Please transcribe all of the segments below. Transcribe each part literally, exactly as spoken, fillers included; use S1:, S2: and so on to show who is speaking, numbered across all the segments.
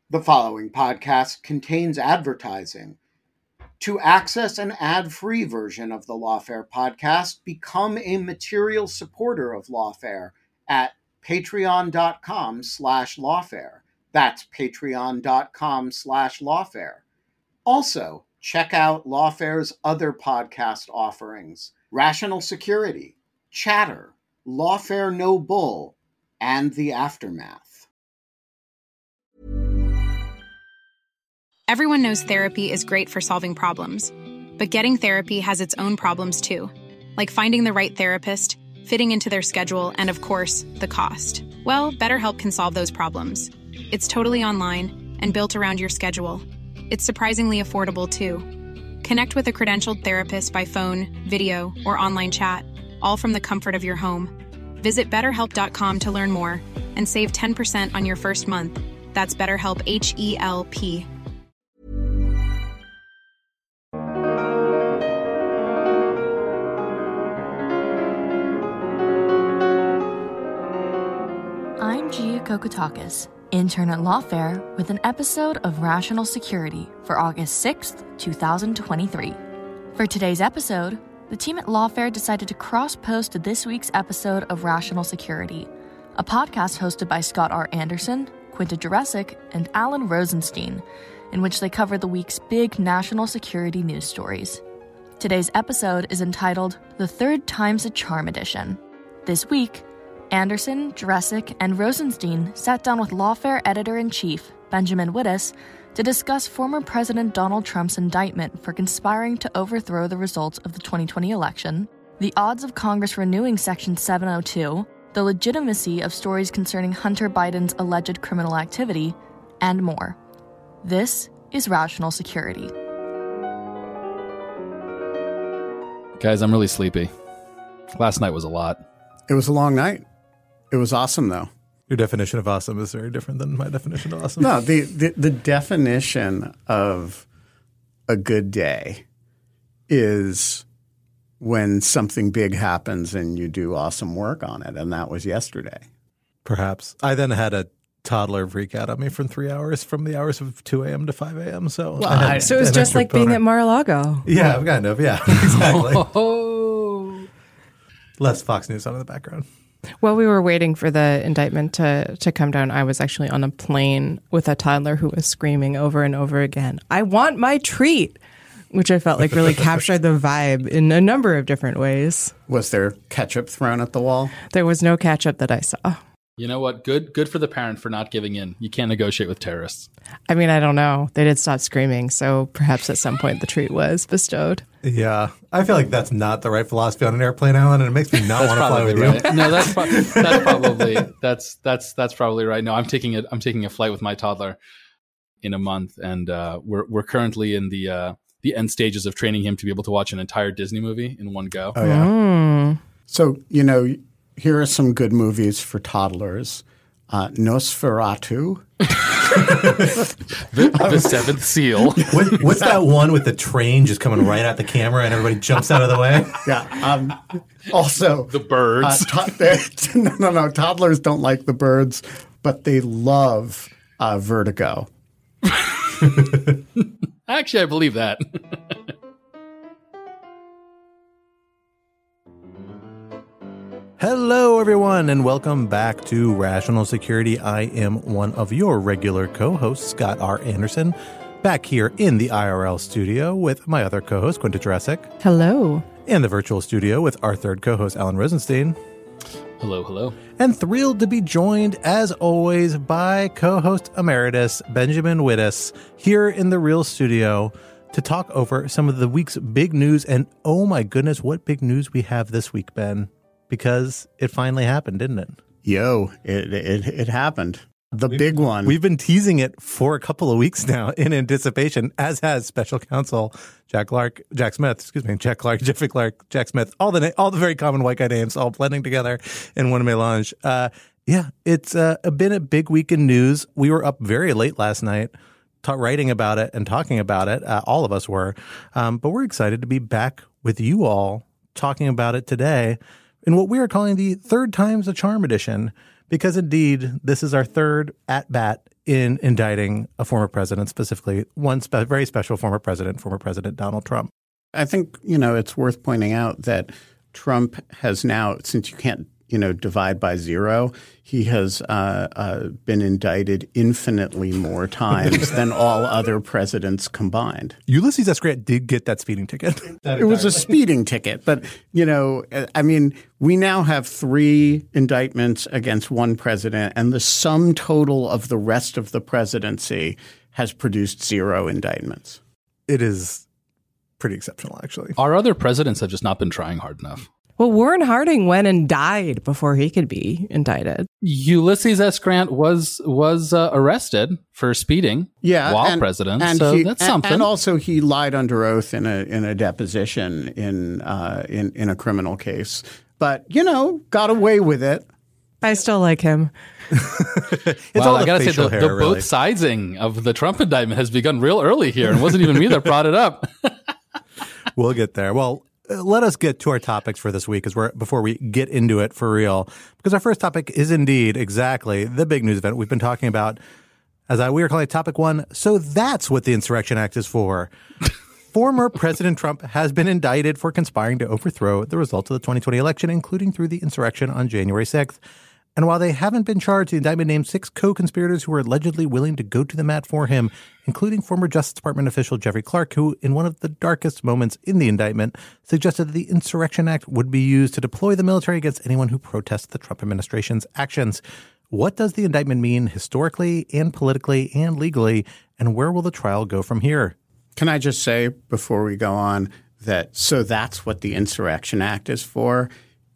S1: The following podcast contains advertising. To access an ad-free version of the Lawfare podcast, become a material supporter of Lawfare at patreon.com slash lawfare. That's patreon.com slash lawfare. Also, check out Lawfare's other podcast offerings: Rational Security, Chatter, Lawfare No Bull, and The Aftermath.
S2: Everyone knows therapy is great for solving problems, but getting therapy has its own problems too, like finding the right therapist, fitting into their schedule, and of course, the cost. Well, BetterHelp can solve those problems. It's totally online and built around your schedule. It's surprisingly affordable too. Connect with a credentialed therapist by phone, video, or online chat, all from the comfort of your home. Visit better help dot com to learn more and save ten percent on your first month. That's BetterHelp, H E L P.
S3: I'm Gia Kokotakis, intern at Lawfare, with an episode of Rational Security for August sixth, twenty twenty-three. For today's episode, the team at Lawfare decided to cross-post this week's episode of Rational Security, a podcast hosted by Scott R. Anderson, Quinta Jurecic, and Alan Rosenstein, in which they cover the week's big national security news stories. Today's episode is entitled The Third Time's a Charm Edition. This week, Anderson, Jurecic, and Rosenstein sat down with Lawfare editor-in-chief Benjamin Wittes to discuss former President Donald Trump's indictment for conspiring to overthrow the results of the twenty twenty election, the odds of Congress renewing Section seven oh two, the legitimacy of stories concerning Hunter Biden's alleged criminal activity, and more. This is Rational Security.
S4: Guys, I'm really sleepy. Last night was a lot.
S5: It was a long night. It was awesome, though.
S6: Your definition of awesome is very different than my definition of awesome.
S5: No, the, the, the definition of a good day is when something big happens and you do awesome work on it, and that was yesterday.
S6: Perhaps. I then had a toddler freak out on me for three hours from the hours of two a.m. to five a.m. So,
S5: well, I had
S7: so it was just like being at Mar-a-Lago.
S6: Yeah, kind of. Yeah, exactly.
S4: Oh.
S6: Less Fox News on in the background.
S7: While we were waiting for the indictment to, to come down, I was actually on a plane with a toddler who was screaming over and over again, "I want my treat," which I felt like really captured the vibe in a number of different ways.
S5: Was there ketchup thrown at the wall?
S7: There was no ketchup that I saw.
S4: You know what? Good good for the parent for not giving in. You can't negotiate with terrorists.
S7: I mean, I don't know. They did stop screaming, so perhaps at some point the treat was bestowed.
S6: Yeah. I feel like that's not the right philosophy on an airplane, Alan, and it makes me not want to fly with
S4: right.
S6: you.
S4: No, that's pro- that's probably that's that's that's probably right. No, I'm taking a I'm taking a flight with my toddler in a month, and uh, we're we're currently in the uh, the end stages of training him to be able to watch an entire Disney movie in one go.
S5: Oh yeah.
S7: Mm.
S5: So, you know, here are some good movies for toddlers. Uh, Nosferatu.
S4: the, the Seventh Seal.
S6: What, what's that one with the train just coming right at the camera and everybody jumps out of the way?
S5: Yeah. Um, also,
S4: The Birds.
S5: Uh, to- no, no, no. Toddlers don't like The Birds, but they love uh, Vertigo.
S4: Actually, I believe that.
S6: Hello, everyone, and welcome back to Rational Security. I am one of your regular co-hosts, Scott R. Anderson, back here in the I R L studio with my other co-host, Quinta Jurecic.
S7: Hello.
S6: In the virtual studio with our third co-host, Alan Rosenstein.
S4: Hello, hello.
S6: And thrilled to be joined, as always, by co-host emeritus Benjamin Wittes here in the real studio to talk over some of the week's big news. And oh my goodness, what big news we have this week, Ben. Because it finally happened, didn't it?
S5: Yo, it it, it happened. The
S6: we've,
S5: big one.
S6: We've been teasing it for a couple of weeks now in anticipation, as has special counsel Jack Clark, Jack Smith, excuse me, Jack Clark, Jeffrey Clark, Jack Smith, all the all the very common white guy names all blending together in one melange. Uh, yeah, it's uh, been a big week in news. We were up very late last night ta- writing about it and talking about it. Uh, all of us were. Um, but we're excited to be back with you all talking about it today in what we are calling the Third Time's a Charm edition, because indeed, this is our third at-bat in indicting a former president, specifically one spe- very special former president, former President Donald Trump?
S5: I think, you know, it's worth pointing out that Trump has now, since you can't, you know, divide by zero, he has uh, uh, been indicted infinitely more times than all other presidents combined.
S6: Ulysses S. Grant did get that speeding ticket.
S5: It was a speeding ticket. But, you know, I mean, we now have three indictments against one president, and the sum total of the rest of the presidency has produced zero indictments.
S6: It is pretty exceptional, actually.
S4: Our other presidents have just not been trying hard enough.
S7: Well, Warren Harding went and died before he could be indicted.
S4: Ulysses S. Grant was was uh, arrested for speeding
S5: yeah,
S4: while
S5: and,
S4: president,
S5: and
S4: so
S5: he,
S4: that's
S5: and,
S4: something.
S5: And also he lied under oath in a in a deposition in uh, in in a criminal case. But, you know, got away with it.
S7: I still like him.
S6: It's
S4: well,
S6: all
S4: I
S6: the
S4: gotta say,
S6: facial
S4: the,
S6: hair,
S4: the
S6: really.
S4: both sidesing of the Trump indictment has begun real early here, and it wasn't even me that brought it up.
S6: We'll get there. Well, uh, let us get to our topics for this week as we're, before we get into it for real, because our first topic is indeed exactly the big news event we've been talking about, as I, we are calling it topic one. So that's what the Insurrection Act is for. Former President Trump has been indicted for conspiring to overthrow the results of the twenty twenty election, including through the insurrection on January sixth. And while they haven't been charged, the indictment named six co-conspirators who were allegedly willing to go to the mat for him, including former Justice Department official Jeffrey Clark, who, in one of the darkest moments in the indictment, suggested that the Insurrection Act would be used to deploy the military against anyone who protests the Trump administration's actions. What does the indictment mean historically and politically and legally, and where will the trial go from here?
S5: Can I just say before we go on that so that's what the Insurrection Act is for?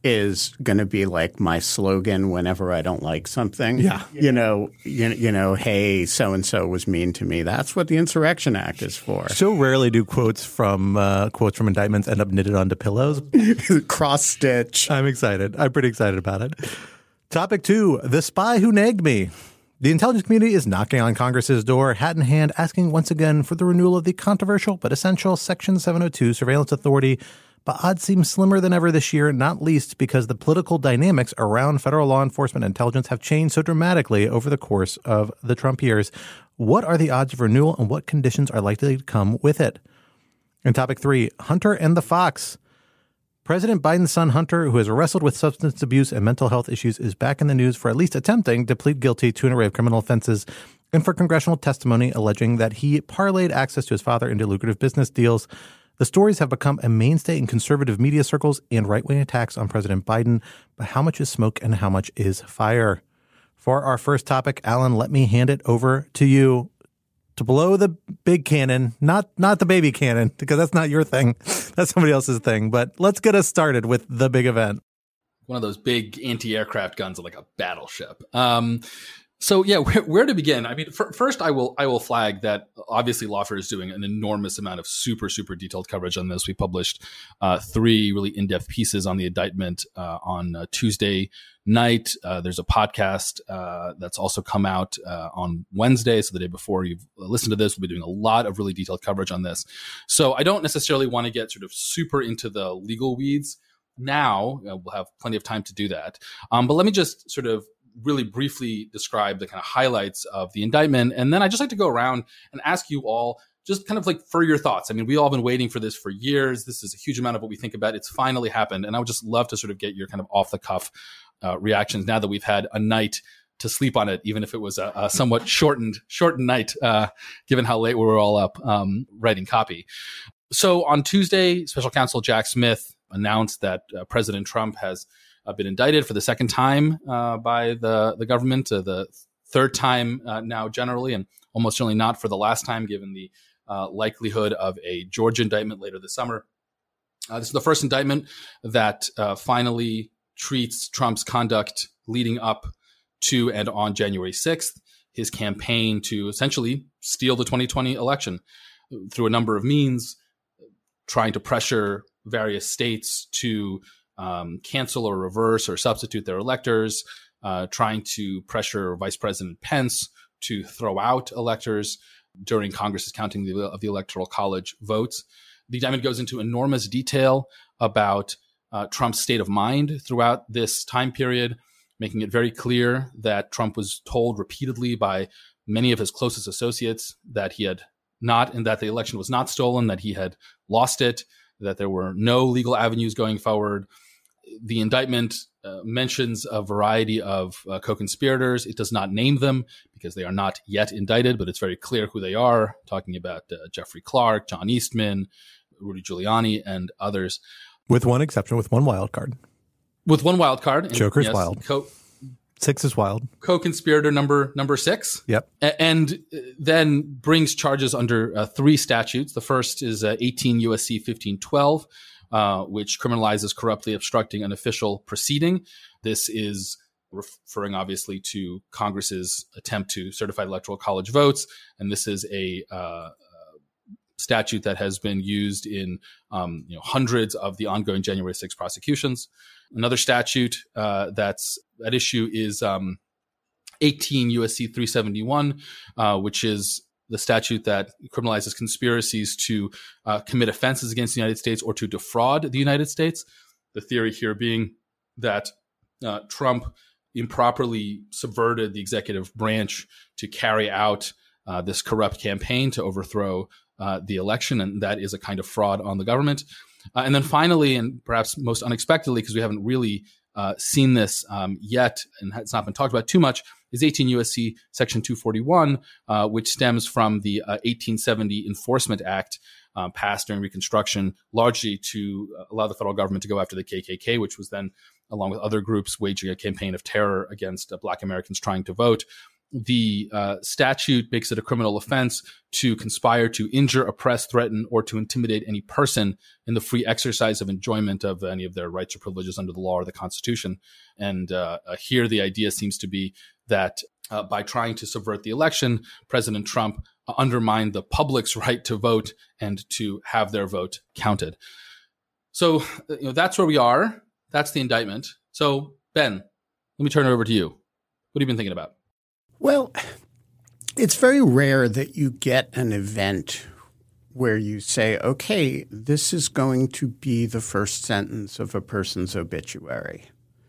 S5: Is going to be like my slogan whenever I don't like something.
S6: Yeah.
S5: You know, you, you know, hey, so-and-so was mean to me. That's what the Insurrection Act is for.
S6: So rarely do quotes from uh, quotes from indictments end up knitted onto pillows.
S5: Cross-stitch.
S6: I'm excited. I'm pretty excited about it. Topic two, the spy who nagged me. The intelligence community is knocking on Congress's door, hat in hand, asking once again for the renewal of the controversial but essential Section seven oh two surveillance authority. But odds seem slimmer than ever this year, not least because the political dynamics around federal law enforcement and intelligence have changed so dramatically over the course of the Trump years. What are the odds of renewal and what conditions are likely to come with it? And topic three, Hunter and the Fox. President Biden's son, Hunter, who has wrestled with substance abuse and mental health issues, is back in the news for at least attempting to plead guilty to an array of criminal offenses and for congressional testimony alleging that he parlayed access to his father into lucrative business deals. The stories have become a mainstay in conservative media circles and right-wing attacks on President Biden. But how much is smoke and how much is fire? For our first topic, Alan, let me hand it over to you to blow the big cannon, not not the baby cannon, because that's not your thing. That's somebody else's thing. But let's get us started with the big event.
S4: One of those big anti-aircraft guns like a battleship. Um, So yeah, where, where to begin? I mean, f- first I will I will flag that obviously Lawfare is doing an enormous amount of super super detailed coverage on this. We published uh, three really in-depth pieces on the indictment uh, on uh, Tuesday night. Uh, there's a podcast uh, that's also come out uh, on Wednesday, so the day before you've listened to this, we'll be doing a lot of really detailed coverage on this. So I don't necessarily want to get sort of super into the legal weeds now. Uh, we'll have plenty of time to do that. Um, but let me just sort of really briefly describe the kind of highlights of the indictment. And then I just like to go around and ask you all just kind of like for your thoughts. I mean, we all been waiting for this for years. This is a huge amount of what we think about. It's finally happened. And I would just love to sort of get your kind of off the cuff uh, reactions now that we've had a night to sleep on it, even if it was a, a somewhat shortened, shortened night, uh, given how late we were all up um, writing copy. So on Tuesday, Special Counsel Jack Smith announced that uh, President Trump has Uh, been indicted for the second time uh, by the, the government, uh, the third time uh, now generally, and almost certainly not for the last time, given the uh, likelihood of a Georgia indictment later this summer. Uh, this is the first indictment that uh, finally treats Trump's conduct leading up to and on January sixth, his campaign to essentially steal the twenty twenty election through a number of means, trying to pressure various states to Um, cancel or reverse or substitute their electors, uh, trying to pressure Vice President Pence to throw out electors during Congress's counting the, of the Electoral College votes. The indictment goes into enormous detail about uh, Trump's state of mind throughout this time period, making it very clear that Trump was told repeatedly by many of his closest associates that he had not, and that the election was not stolen, that he had lost it, that there were no legal avenues going forward. The indictment uh, mentions a variety of uh, co-conspirators. It does not name them because they are not yet indicted, but it's very clear who they are, talking about uh, Jeffrey Clark, John Eastman, Rudy Giuliani, and others.
S6: With one exception, with one wild card.
S4: With one wild card. And,
S6: Joker's
S4: yes,
S6: wild.
S4: Co-
S6: Six is wild.
S4: Co-conspirator number number six.
S6: Yep.
S4: A- and then brings charges under uh, three statutes. The first is uh, eighteen U S C fifteen twelve, uh, which criminalizes corruptly obstructing an official proceeding. This is referring obviously to Congress's attempt to certify electoral college votes. And this is a uh, statute that has been used in um, you know, hundreds of the ongoing January sixth prosecutions. Another statute uh, that's at issue is um, eighteen U S C three seventy-one, uh, which is the statute that criminalizes conspiracies to uh, commit offenses against the United States or to defraud the United States. The theory here being that uh, Trump improperly subverted the executive branch to carry out uh, this corrupt campaign to overthrow uh, the election, and that is a kind of fraud on the government. Uh, and then finally, and perhaps most unexpectedly, because we haven't really uh, seen this um, yet and it's not been talked about too much, is eighteen U S C Section two forty-one, uh, which stems from the uh, eighteen seventy Enforcement Act uh, passed during Reconstruction, largely to allow the federal government to go after the K K K, which was then, along with other groups, waging a campaign of terror against uh, Black Americans trying to vote. The uh, statute makes it a criminal offense to conspire to injure, oppress, threaten, or to intimidate any person in the free exercise of enjoyment of any of their rights or privileges under the law or the Constitution. And uh, uh, here the idea seems to be that uh, by trying to subvert the election, President Trump undermined the public's right to vote and to have their vote counted. So you know, that's where we are. That's the indictment. So, Ben, let me turn it over to you. What have you been thinking about?
S5: Well, it's very rare that you get an event where you say, okay, this is going to be the first sentence of a person's obituary.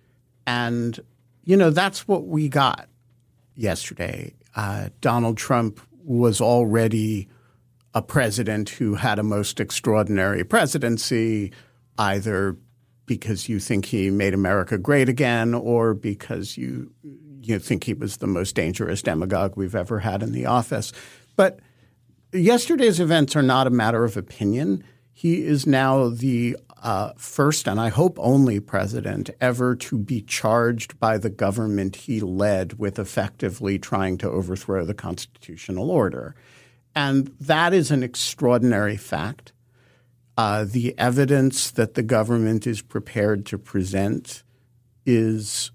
S5: And, you know, that's what we got yesterday. Uh, Donald Trump was already a president who had a most extraordinary presidency, either because you think he made America great again or because you you think he was the most dangerous demagogue we've ever had in the office. But yesterday's events are not a matter of opinion. He is now the uh, first and I hope only president ever to be charged by the government he led with effectively trying to overthrow the constitutional order. And that is an extraordinary fact. Uh, the evidence that the government is prepared to present is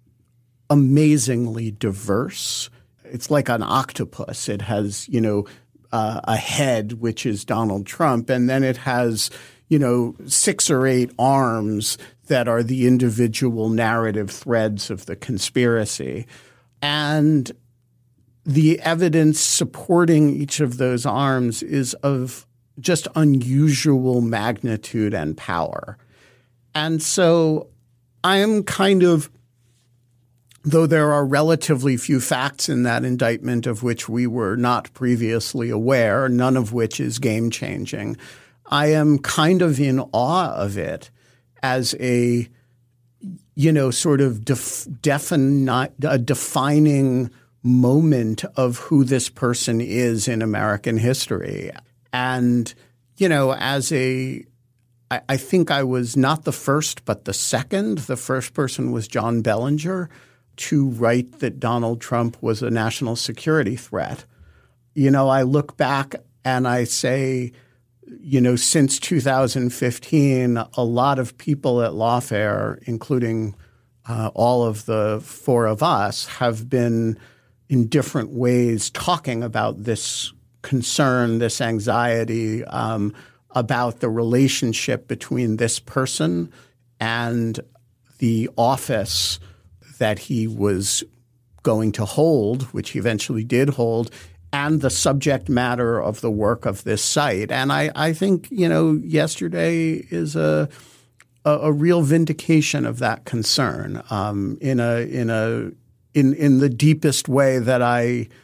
S5: amazingly diverse. It's like an octopus. It has, you know, uh, a head, which is Donald Trump, and then it has, you know, six or eight arms that are the individual narrative threads of the conspiracy. And the evidence supporting each of those arms is of just unusual magnitude and power. And so I am kind of – though there are relatively few facts in that indictment of which we were not previously aware, none of which is game-changing, I am kind of in awe of it as a, you know, sort of def- defini- a defining moment of who this person is in American history. And, you know, as a I, I think I was not the first but the second. The first person was John Bellinger to write that Donald Trump was a national security threat. You know, I look back and I say, you know, since two thousand fifteen, a lot of people at Lawfare, including uh, all of the four of us, have been in different ways talking about this concern, this anxiety um, about the relationship between this person and the office that he was going to hold, which he eventually did hold, and the subject matter of the work of this site. And I, I think, you know, yesterday is a a, a real vindication of that concern um, in a in a in in the deepest way that I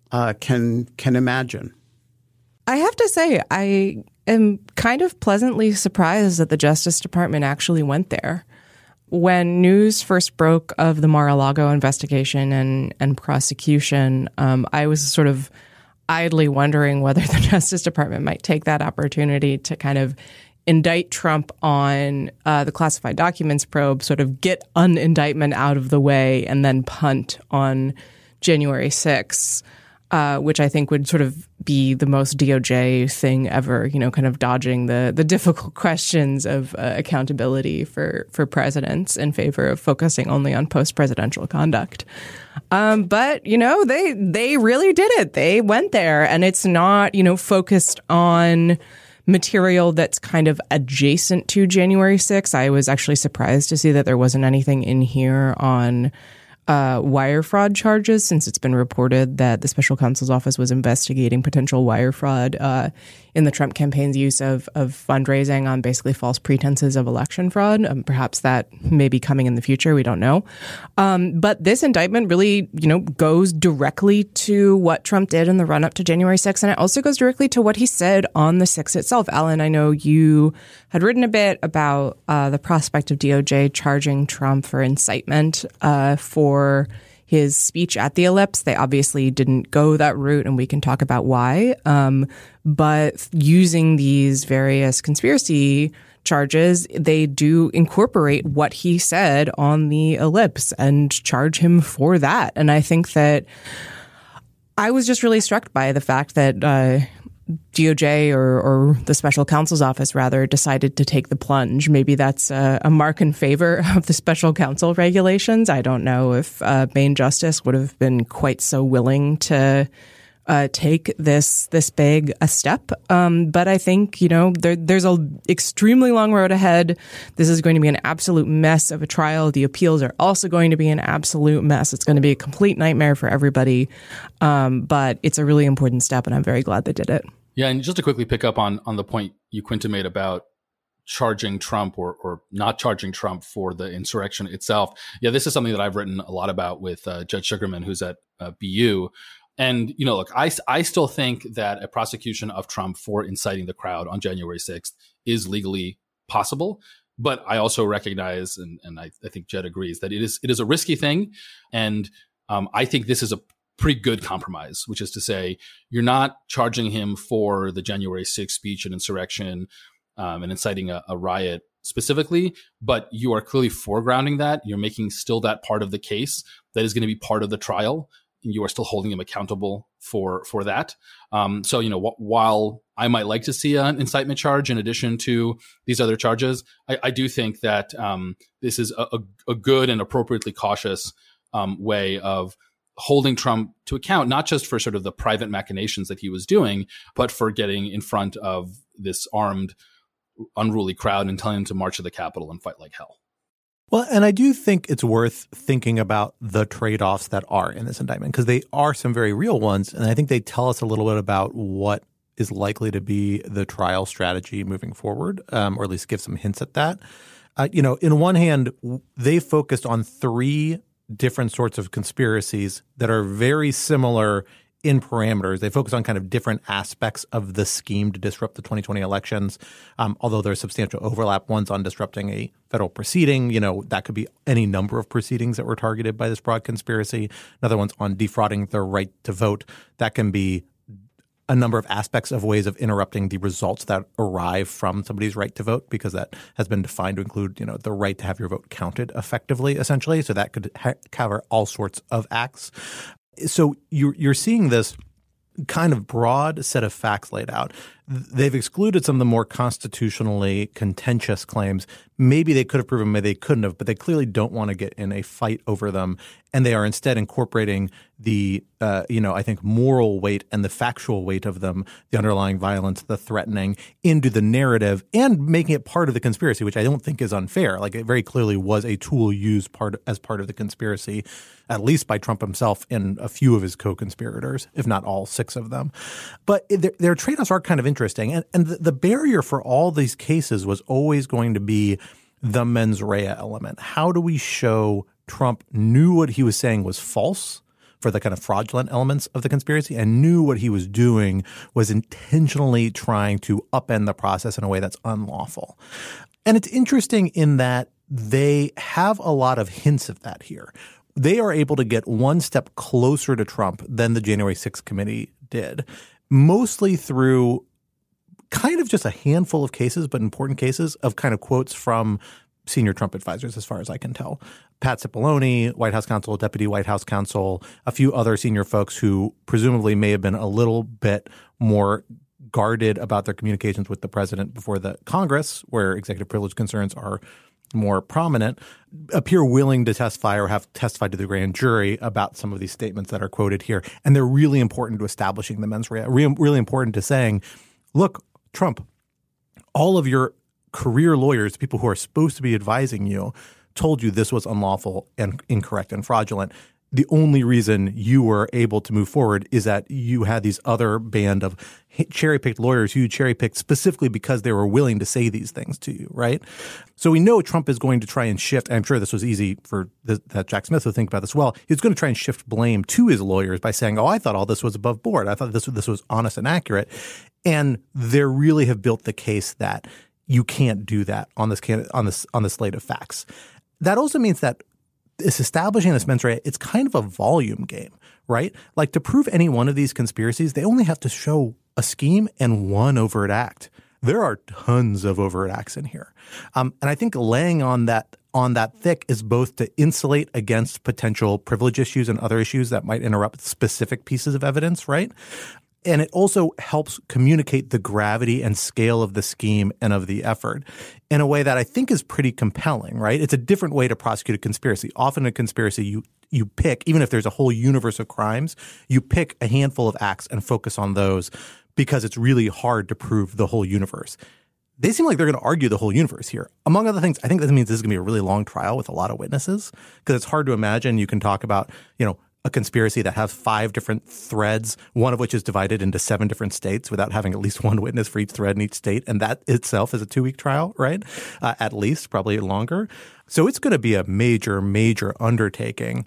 S5: uh, can can imagine.
S7: I have to say, I am kind of pleasantly surprised that the Justice Department actually went there. When news first broke of the Mar-a-Lago investigation and, and prosecution, um, I was sort of idly wondering whether the Justice Department might take that opportunity to kind of indict Trump on uh, the classified documents probe, sort of get an indictment out of the way, and then punt on January sixth. Uh, which I think would sort of be the most D O J thing ever, you know, kind of dodging the the difficult questions of uh, accountability for, for presidents in favor of focusing only on post-presidential conduct. Um, but, you know, they they really did it. They went there, and it's not, you know, focused on material that's kind of adjacent to January sixth. I was actually surprised to see that there wasn't anything in here on Uh, wire fraud charges, since it's been reported that the special counsel's office was investigating potential wire fraud uh, in the Trump campaign's use of, of fundraising on basically false pretenses of election fraud. Um, perhaps that may be coming in the future. We don't know. Um, but this indictment really, you know, goes directly to what Trump did in the run up to January sixth. And it also goes directly to what he said on the sixth itself. Alan, I know you had written a bit about uh, the prospect of D O J charging Trump for incitement uh, for his speech at the Ellipse. They obviously didn't go that route, and we can talk about why. Um, but using these various conspiracy charges, they do incorporate what he said on the Ellipse and charge him for that. And I think that I was just really struck by the fact that uh, D O J or, or the special counsel's office, rather, decided to take the plunge. Maybe that's a, a mark in favor of the special counsel regulations. I don't know if uh, Main Justice would have been quite so willing to uh, take this this big a step. Um, but I think, you know, there, there's an extremely long road ahead. This is going to be an absolute mess of a trial. The appeals are also going to be an absolute mess. It's going to be a complete nightmare for everybody. Um, but it's a really important step, and I'm very glad they did it.
S4: Yeah, and just to quickly pick up on on the point you, Quinta, made about charging Trump or or not charging Trump for the insurrection itself. Yeah, this is something that I've written a lot about with uh, Judge Sugarman, who's at uh, B U. And, you know, look, I, I still think that a prosecution of Trump for inciting the crowd on January sixth is legally possible. But I also recognize, and, and I, I think Jed agrees, that it is it is a risky thing. And um, I think this is a pretty good compromise, which is to say you're not charging him for the January sixth speech and insurrection um, and inciting a, a riot specifically, but you are clearly foregrounding that. You're making still that part of the case that is going to be part of the trial, and you are still holding him accountable for for that. Um, so, you know, wh- while I might like to see an incitement charge in addition to these other charges, I, I do think that um, this is a, a, a good and appropriately cautious um, way of holding Trump to account, not just for sort of the private machinations that he was doing, but for getting in front of this armed, unruly crowd and telling them to march to the Capitol and fight like hell.
S6: Well, and I do think it's worth thinking about the trade-offs that are in this indictment, because they are some very real ones. And I think they tell us a little bit about what is likely to be the trial strategy moving forward, um, or at least give some hints at that. Uh, you know, in one hand, they focused on three different sorts of conspiracies that are very similar in parameters. They focus on kind of different aspects of the scheme to disrupt the twenty twenty elections, um, although there's substantial overlap. One's on disrupting a federal proceeding. You know, that could be any number of proceedings that were targeted by this broad conspiracy. Another one's on defrauding the right to vote. That can be a number of aspects of ways of interrupting the results that arrive from somebody's right to vote, because that has been defined to include, you know, the right to have your vote counted effectively, essentially. So that could ha- cover all sorts of acts. So you're, you're seeing this kind of broad set of facts laid out. They've excluded some of the more constitutionally contentious claims. Maybe they could have proven, maybe they couldn't have, but they clearly don't want to get in a fight over them. And they are instead incorporating the, uh, you know, I think moral weight and the factual weight of them, the underlying violence, the threatening, into the narrative and making it part of the conspiracy, which I don't think is unfair. Like, it very clearly was a tool used part as part of the conspiracy, at least by Trump himself and a few of his co-conspirators, if not all six of them. But their, their trade-offs are kind of interesting. And, and the, the barrier for all these cases was always going to be the mens rea element. How do we show Trump knew what he was saying was false, for the kind of fraudulent elements of the conspiracy and knew what he was doing was intentionally trying to upend the process in a way that's unlawful. And it's interesting in that they have a lot of hints of that here. They are able to get one step closer to Trump than the January sixth committee did, mostly through kind of just a handful of cases, but important cases of kind of quotes from senior Trump advisors, as far as I can tell. Pat Cipollone, White House counsel, deputy White House counsel, a few other senior folks who presumably may have been a little bit more guarded about their communications with the president before the Congress, where executive privilege concerns are more prominent, appear willing to testify or have testified to the grand jury about some of these statements that are quoted here. And they're really important to establishing the mens rea, re- really important to saying, look, Trump, all of your career lawyers, people who are supposed to be advising you, told you this was unlawful and incorrect and fraudulent. The only reason you were able to move forward is that you had these other band of cherry-picked lawyers who you cherry-picked specifically because they were willing to say these things to you, right? So we know Trump is going to try and shift, and I'm sure this was easy for the, that Jack Smith would think about this well. He's going to try and shift blame to his lawyers by saying, oh, I thought all this was above board. I thought this, this was honest and accurate. And they really have built the case that you can't do that on this on this on this slate of facts. That also means that it's establishing this mens rea, it's kind of a volume game, right? Like to prove any one of these conspiracies, they only have to show a scheme and one overt act. There are tons of overt acts in here. Um, and I think laying on that on that thick is both to insulate against potential privilege issues and other issues that might interrupt specific pieces of evidence, right? And it also helps communicate the gravity and scale of the scheme and of the effort in a way that I think is pretty compelling, right? It's a different way to prosecute a conspiracy. Often a conspiracy, you you pick, even if there's a whole universe of crimes, you pick a handful of acts and focus on those because it's really hard to prove the whole universe. They seem like they're going to argue the whole universe here. Among other things, I think that means this is going to be a really long trial with a lot of witnesses because it's hard to imagine you can talk about, you know, a conspiracy that has five different threads, one of which is divided into seven different states without having at least one witness for each thread in each state. And that itself is a two-week trial, right? Uh, at least, probably longer. So it's going to be a major, major undertaking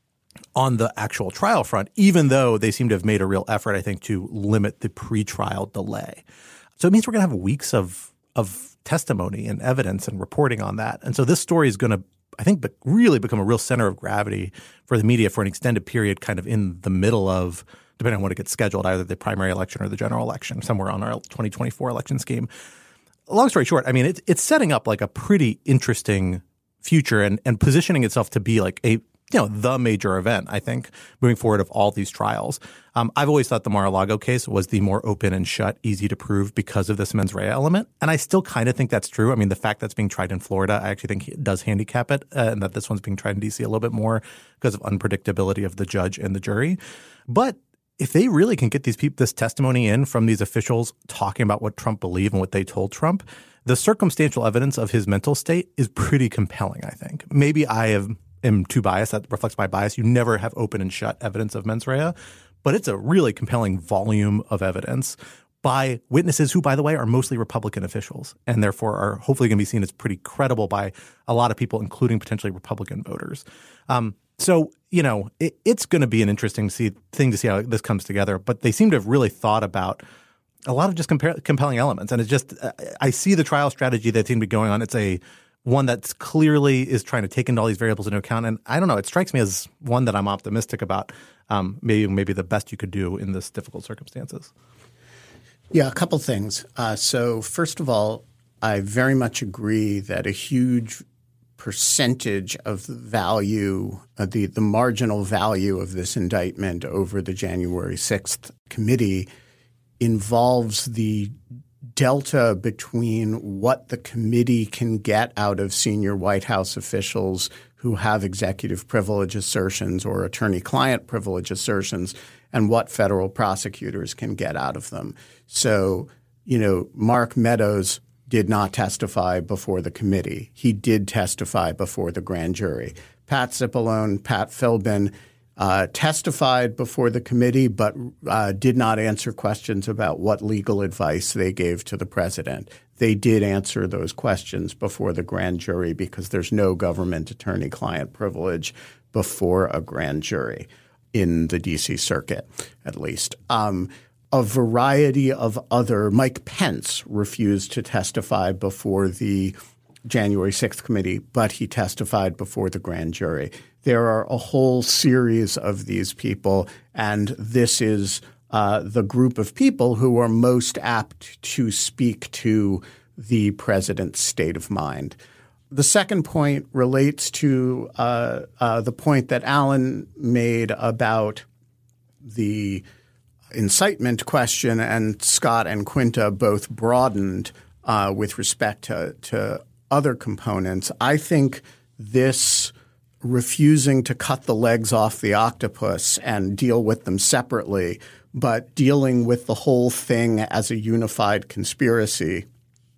S6: on the actual trial front, even though they seem to have made a real effort, I think, to limit the pretrial delay. So it means we're going to have weeks of of testimony and evidence and reporting on that. And so this story is going to, I think, but really become a real center of gravity for the media for an extended period, kind of in the middle of, depending on when it gets scheduled, either the primary election or the general election, somewhere on our twenty twenty-four election scheme. Long story short, I mean, it's it's setting up like a pretty interesting future and, and positioning itself to be like a, you know, the major event, I think, moving forward of all these trials. Um, I've always thought the Mar-a-Lago case was the more open and shut, easy to prove because of this mens rea element. And I still kind of think that's true. I mean, the fact that's being tried in Florida, I actually think it does handicap it, uh, and that this one's being tried in D C a little bit more because of unpredictability of the judge and the jury. But if they really can get these people, this testimony in from these officials talking about what Trump believed and what they told Trump, the circumstantial evidence of his mental state is pretty compelling, I think. Maybe I have am too biased. That reflects my bias. You never have open and shut evidence of mens rea, but it's a really compelling volume of evidence by witnesses who, by the way, are mostly Republican officials and therefore are hopefully going to be seen as pretty credible by a lot of people, including potentially Republican voters. Um, so, you know, it, it's going to be an interesting see, thing to see how this comes together, but they seem to have really thought about a lot of just compar- compelling elements. And it's just uh, I see the trial strategy that seems to be going on. It's a one that's clearly is trying to take into all these variables into account. And I don't know, it strikes me as one that I'm optimistic about, um, maybe maybe the best you could do in this difficult circumstances.
S5: Yeah, a couple things. Uh, so first of all, I very much agree that a huge percentage of the value, uh, the, the marginal value of this indictment over the January sixth committee involves the delta between what the committee can get out of senior White House officials who have executive privilege assertions or attorney-client privilege assertions and what federal prosecutors can get out of them. So, you know, Mark Meadows did not testify before the committee. He did testify before the grand jury. Pat Cipollone, Pat Philbin Uh, testified before the committee, but uh, did not answer questions about what legal advice they gave to the president. They did answer those questions before the grand jury because there's no government attorney-client privilege before a grand jury. in the D C circuit, at least. Um, a variety of other – Mike Pence refused to testify before the January sixth committee, but he testified before the grand jury. There are a whole series of these people, and this is uh, the group of people who are most apt to speak to the president's state of mind. The second point relates to uh, uh, the point that Alan made about the incitement question, and Scott and Quinta both broadened uh, with respect to, to other components. I think this refusing to cut the legs off the octopus and deal with them separately, but dealing with the whole thing as a unified conspiracy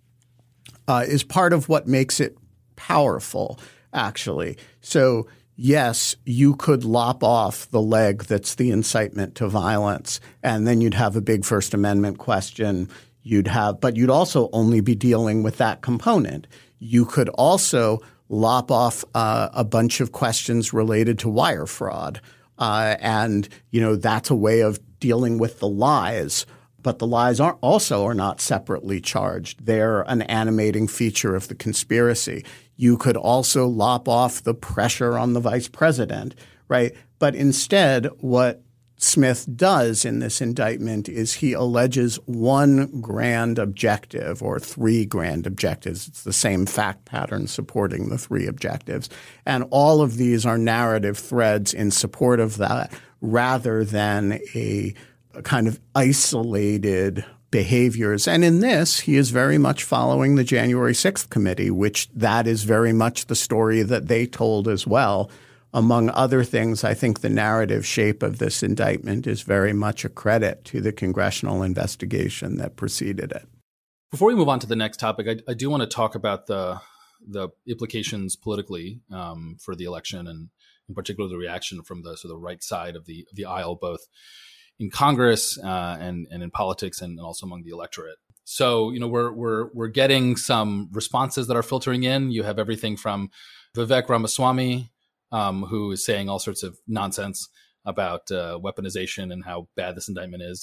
S5: uh, is part of what makes it powerful, actually. So, yes, you could lop off the leg that's the incitement to violence, and then you'd have a big First Amendment question. You'd have, but you'd also only be dealing with that component. You could also lop off uh, a bunch of questions related to wire fraud. Uh, and, you know, that's a way of dealing with the lies. But the lies are also are not separately charged. They're an animating feature of the conspiracy. You could also lop off the pressure on the vice president, right? But instead, what Smith does in this indictment is he alleges one grand objective or three grand objectives. It's the same fact pattern supporting the three objectives. And all of these are narrative threads in support of that rather than a, a kind of isolated behaviors. And in this, he is very much following the January sixth committee, which that is very much the story that they told as well. Among other things, I think the narrative shape of this indictment is very much a credit to the congressional investigation that preceded it.
S4: Before we move on to the next topic, I, I do want to talk about the the implications politically um, for the election, and in particular the reaction from the sort of right side of the of the aisle, both in Congress uh, and and in politics, and also among the electorate. So, you know, we're we're we're getting some responses that are filtering in. You have everything from Vivek Ramaswamy, Um, who is saying all sorts of nonsense about uh, weaponization and how bad this indictment is,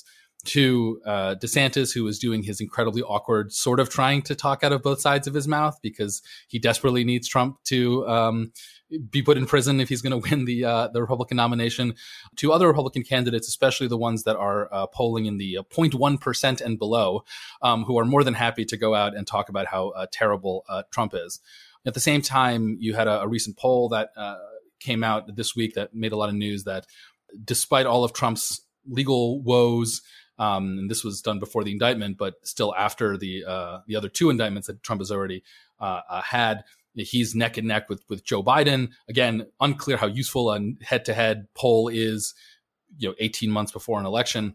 S4: to uh, DeSantis, who is doing his incredibly awkward sort of trying to talk out of both sides of his mouth because he desperately needs Trump to um, be put in prison if he's going to win the uh, the Republican nomination, to other Republican candidates, especially the ones that are uh, polling in the zero point one percent and below, um, who are more than happy to go out and talk about how uh, terrible uh, Trump is. At the same time, you had a, a recent poll that uh, came out this week that made a lot of news that despite all of Trump's legal woes, um, and this was done before the indictment, but still after the uh, the other two indictments that Trump has already uh, uh, had, he's neck and neck with with Joe Biden. Again, unclear how useful a head-to-head poll is, you know, eighteen months before an election.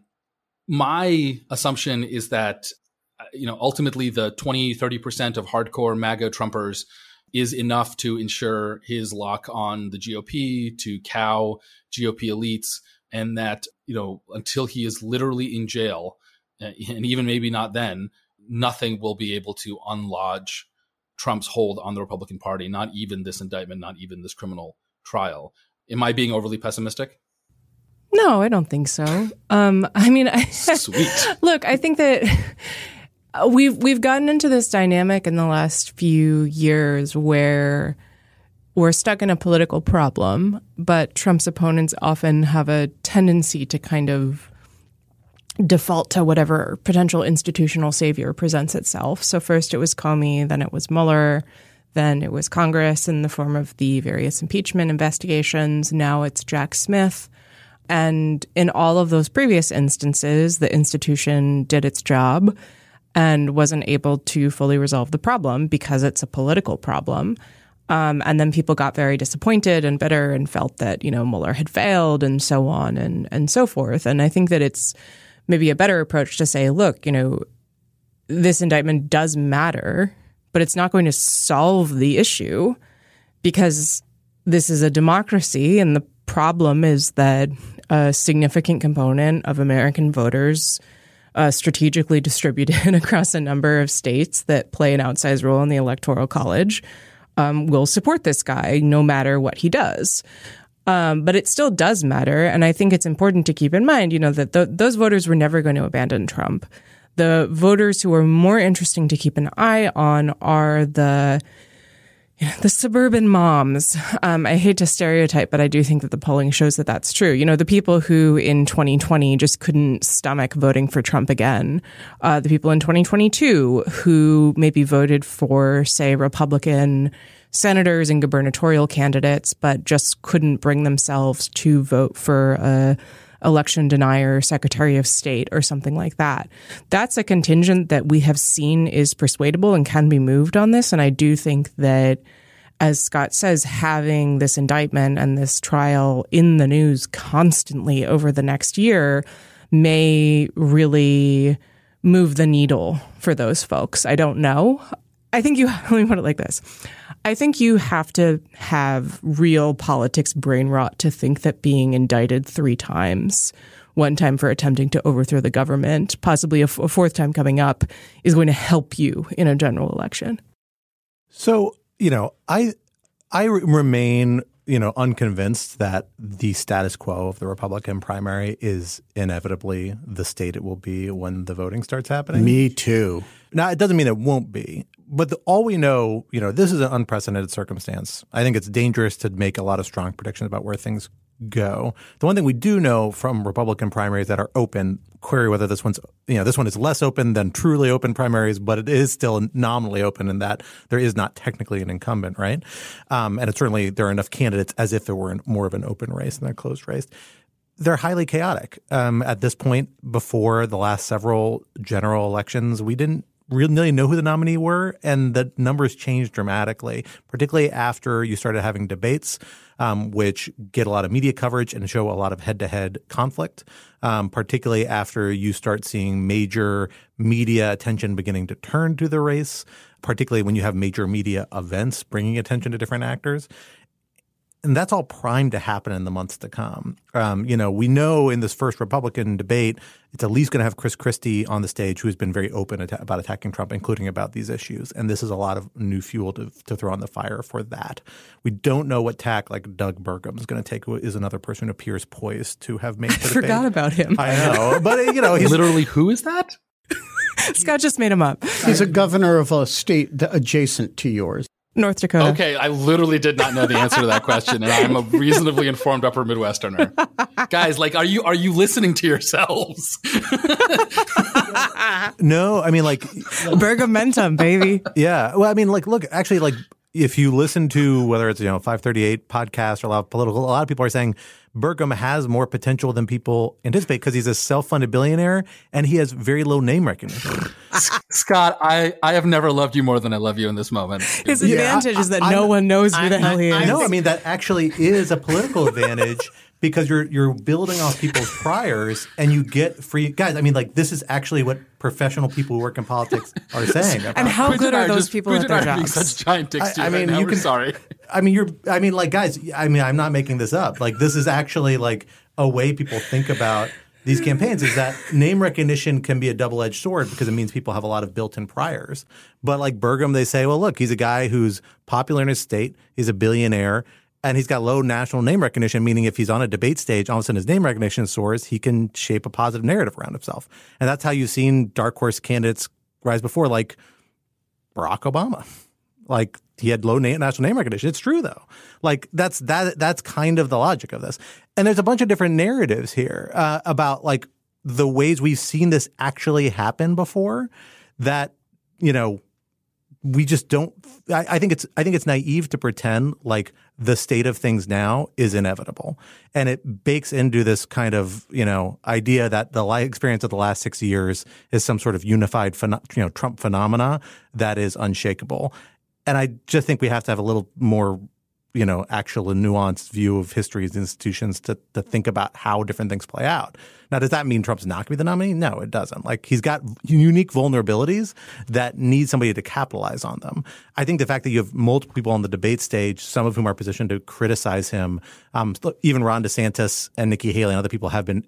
S4: My assumption is that, you know, ultimately the twenty, thirty percent of hardcore MAGA Trumpers is enough to ensure his lock on the G O P, to cow G O P elites, and that, you know, until he is literally in jail, and even maybe not then, nothing will be able to unlodge Trump's hold on the Republican Party, not even this indictment, not even this criminal trial. Am I being overly pessimistic?
S7: No, I don't think so. Um, I mean, I,
S4: Sweet.
S7: Look, I think that We've we've gotten into this dynamic in the last few years where we're stuck in a political problem, but Trump's opponents often have a tendency to kind of default to whatever potential institutional savior presents itself. So first it was Comey, then it was Mueller, then it was Congress in the form of the various impeachment investigations. Now it's Jack Smith. And in all of those previous instances, the institution did its job and wasn't able to fully resolve the problem because it's a political problem. Um, and then people got very disappointed and bitter and felt that, you know, Mueller had failed and so on and, and so forth. And I think that it's maybe a better approach to say, look, you know, this indictment does matter, but it's not going to solve the issue because this is a democracy. And the problem is that a significant component of American voters Uh, strategically distributed across a number of states that play an outsized role in the Electoral College, um, will support this guy no matter what he does. Um, but it still does matter. And I think it's important to keep in mind, you know, that th- those voters were never going to abandon Trump. The voters who are more interesting to keep an eye on are the you know, the suburban moms. Um, I hate to stereotype, but I do think that the polling shows that that's true. You know, the people who in twenty twenty just couldn't stomach voting for Trump again. Uh, the people in twenty twenty-two who maybe voted for, say, Republican senators and gubernatorial candidates, but just couldn't bring themselves to vote for a election denier, Secretary of State, or something like that. That's a contingent that we have seen is persuadable and can be moved on this. And I do think that, as Scott says, having this indictment and this trial in the news constantly over the next year may really move the needle for those folks. I don't know. I think you, let me put it like this. I think you have to have real politics brain rot to think that being indicted three times, one time for attempting to overthrow the government, possibly a, f- a fourth time coming up, is going to help you in a general election.
S6: So, you know, I I remain, you know, unconvinced that the status quo of the Republican primary is inevitably the state it will be when the voting starts happening.
S5: Me too.
S6: Now, it doesn't mean it won't be. But the, all we know, you know, this is an unprecedented circumstance. I think it's dangerous to make a lot of strong predictions about where things go. The one thing we do know from Republican primaries that are open, query whether this one's, you know, this one is less open than truly open primaries, but it is still nominally open in that there is not technically an incumbent, right? Um, and it's certainly there are enough candidates as if there were more of an open race than a closed race. They're highly chaotic. Um, at this point, before the last several general elections, we didn't really know who the nominee were, and the numbers changed dramatically, particularly after you started having debates, um, which get a lot of media coverage and show a lot of head-to-head conflict, um, particularly after you start seeing major media attention beginning to turn to the race, particularly when you have major media events bringing attention to different actors. And that's all primed to happen in the months to come. Um, you know, we know in this first Republican debate, it's at least going to have Chris Christie on the stage, who has been very open at- about attacking Trump, including about these issues. And this is a lot of new fuel to, to throw on the fire for that. We don't know what tack like Doug Burgum is going to take, who is another person who appears poised to have made the
S7: I forgot
S6: debate.
S7: about him.
S6: I know. But, you know, he's
S4: Literally, who is that?
S7: Scott just made him up.
S5: He's a governor of a state adjacent to yours.
S7: North Dakota.
S4: Okay, I literally did not know the answer to that question, and I'm a reasonably informed upper Midwesterner. Guys, like, are you are you listening to yourselves?
S6: no, I mean, like,
S7: Bergamentum, baby.
S6: yeah. Well, I mean, like, look, actually, like, if you listen to whether it's, you know, five thirty-eight podcast or a lot of political, a lot of people are saying Burgum has more potential than people anticipate because he's a self-funded billionaire and he has very low name recognition.
S4: Scott, I, I have never loved you more than I love you in this moment.
S7: His
S5: Yeah,
S7: advantage
S5: I-
S7: is that
S5: I-
S7: no
S5: I'm-
S7: one knows who the hell he is.
S6: I know. I mean, that actually is a political advantage because you're you're building off people's priors and you get free guys. I mean, like, this is actually what professional people who work in politics are saying.
S7: And how
S4: Quint
S7: good
S4: and I
S7: are those
S4: just-
S7: people
S4: Quint
S7: at
S4: and
S7: their
S4: I are being
S7: jobs?
S4: such giant dicks to
S6: I- I
S4: you right
S6: mean,
S4: now.
S6: you
S4: We're
S6: can-
S4: sorry.
S6: I mean, you're. I mean, like, guys. I mean, I'm not making this up. Like, this is actually like a way people think about these campaigns. Is that name recognition can be a double-edged sword because it means people have a lot of built-in priors. But like Burgum, they say, well, look, he's a guy who's popular in his state. He's a billionaire. And he's got low national name recognition, meaning if he's on a debate stage, all of a sudden his name recognition soars, he can shape a positive narrative around himself. And that's how you've seen dark horse candidates rise before, like Barack Obama. Like, he had low na- national name recognition. It's true, though. Like, that's that. That's kind of the logic of this. And there's a bunch of different narratives here uh, about, like, the ways we've seen this actually happen before that, you know, we just don't I, I think it's I think it's naive to pretend like the state of things now is inevitable. And it bakes into this kind of, you know, idea that the life experience of the last six years is some sort of unified, phen- you know, Trump phenomena that is unshakable. And I just think we have to have a little more, you know, actual and nuanced view of history's institutions to, to think about how different things play out. Now, does that mean Trump's not going to be the nominee? No, it doesn't. Like, he's got unique vulnerabilities that need somebody to capitalize on them. I think the fact that you have multiple people on the debate stage, some of whom are positioned to criticize him, um, even Ron DeSantis and Nikki Haley and other people have been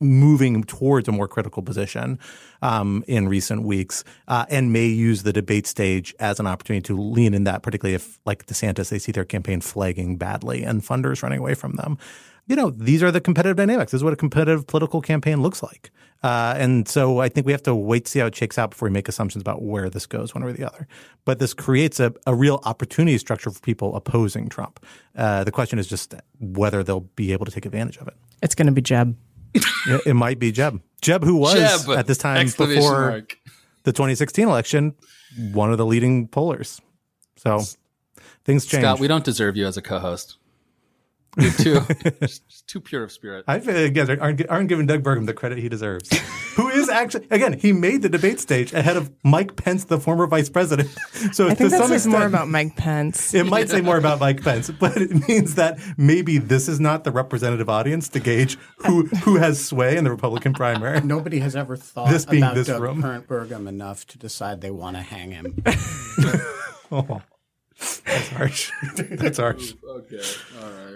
S6: moving towards a more critical position um, in recent weeks, uh, and may use the debate stage as an opportunity to lean in that, particularly if, like DeSantis, they see their campaign flagging badly and funders running away from them. You know, these are the competitive dynamics. This is what a competitive political campaign looks like. Uh, and so I think we have to wait to see how it shakes out before we make assumptions about where this goes one way or the other. But this creates a, a real opportunity structure for people opposing Trump. Uh, the question is just whether they'll be able to take advantage of it.
S7: It's going to be Jeb.
S6: it, it might be Jeb. Jeb, who was
S4: Jeb!
S6: at this time
S4: Exclamation
S6: before
S4: mark.
S6: the twenty sixteen election, one of the leading pollers. So things change.
S4: Scott, we don't deserve you as a co-host. You're too, just, just too pure of spirit.
S6: I feel like you guys aren't, aren't giving Doug Burgum the credit he deserves. Who is actually, again, he made the debate stage ahead of Mike Pence, the former vice president. So
S7: I think
S6: to
S7: that
S6: some
S7: says
S6: extent,
S7: more about Mike Pence.
S6: It might say more about Mike Pence, but it means that maybe this is not the representative audience to gauge who who has sway in the Republican primary.
S5: Nobody has ever thought
S6: This being
S5: about
S6: this
S5: Doug
S6: room.
S5: Burgum enough to decide they want to hang him.
S6: Oh, that's harsh. That's harsh.
S4: Okay, all right.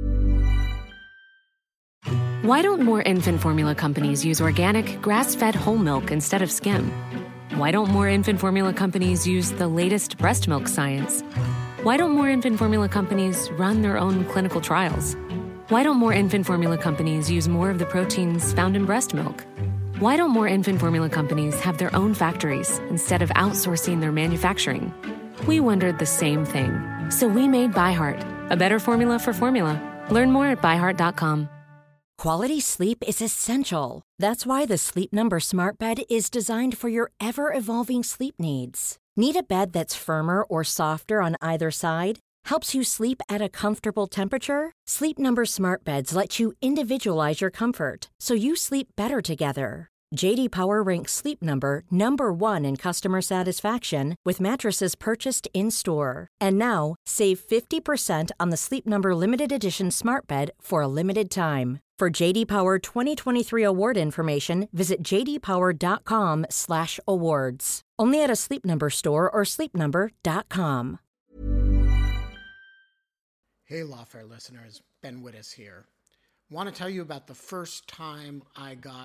S8: Why don't more infant formula companies use organic, grass-fed whole milk instead of skim? Why don't more infant formula companies use the latest breast milk science? Why don't more infant formula companies run their own clinical trials? Why don't more infant formula companies use more of the proteins found in breast milk? Why don't more infant formula companies have their own factories instead of outsourcing their manufacturing? We wondered the same thing. So we made ByHeart, a better formula for formula. Learn more at by heart dot com.
S9: Quality sleep is essential. That's why the Sleep Number Smart Bed is designed for your ever-evolving sleep needs. Need a bed that's firmer or softer on either side? Helps you sleep at a comfortable temperature? Sleep Number Smart Beds let you individualize your comfort so you sleep better together. J D Power ranks Sleep Number number one in customer satisfaction with mattresses purchased in-store. And now, save fifty percent on the Sleep Number Limited Edition Smart Bed for a limited time. For J D Power twenty twenty-three award information, visit j d power dot com slash awards. Only at a Sleep Number store or sleep number dot com.
S1: Hey, Lawfare listeners, Ben Wittes here. Want to tell you about the first time I got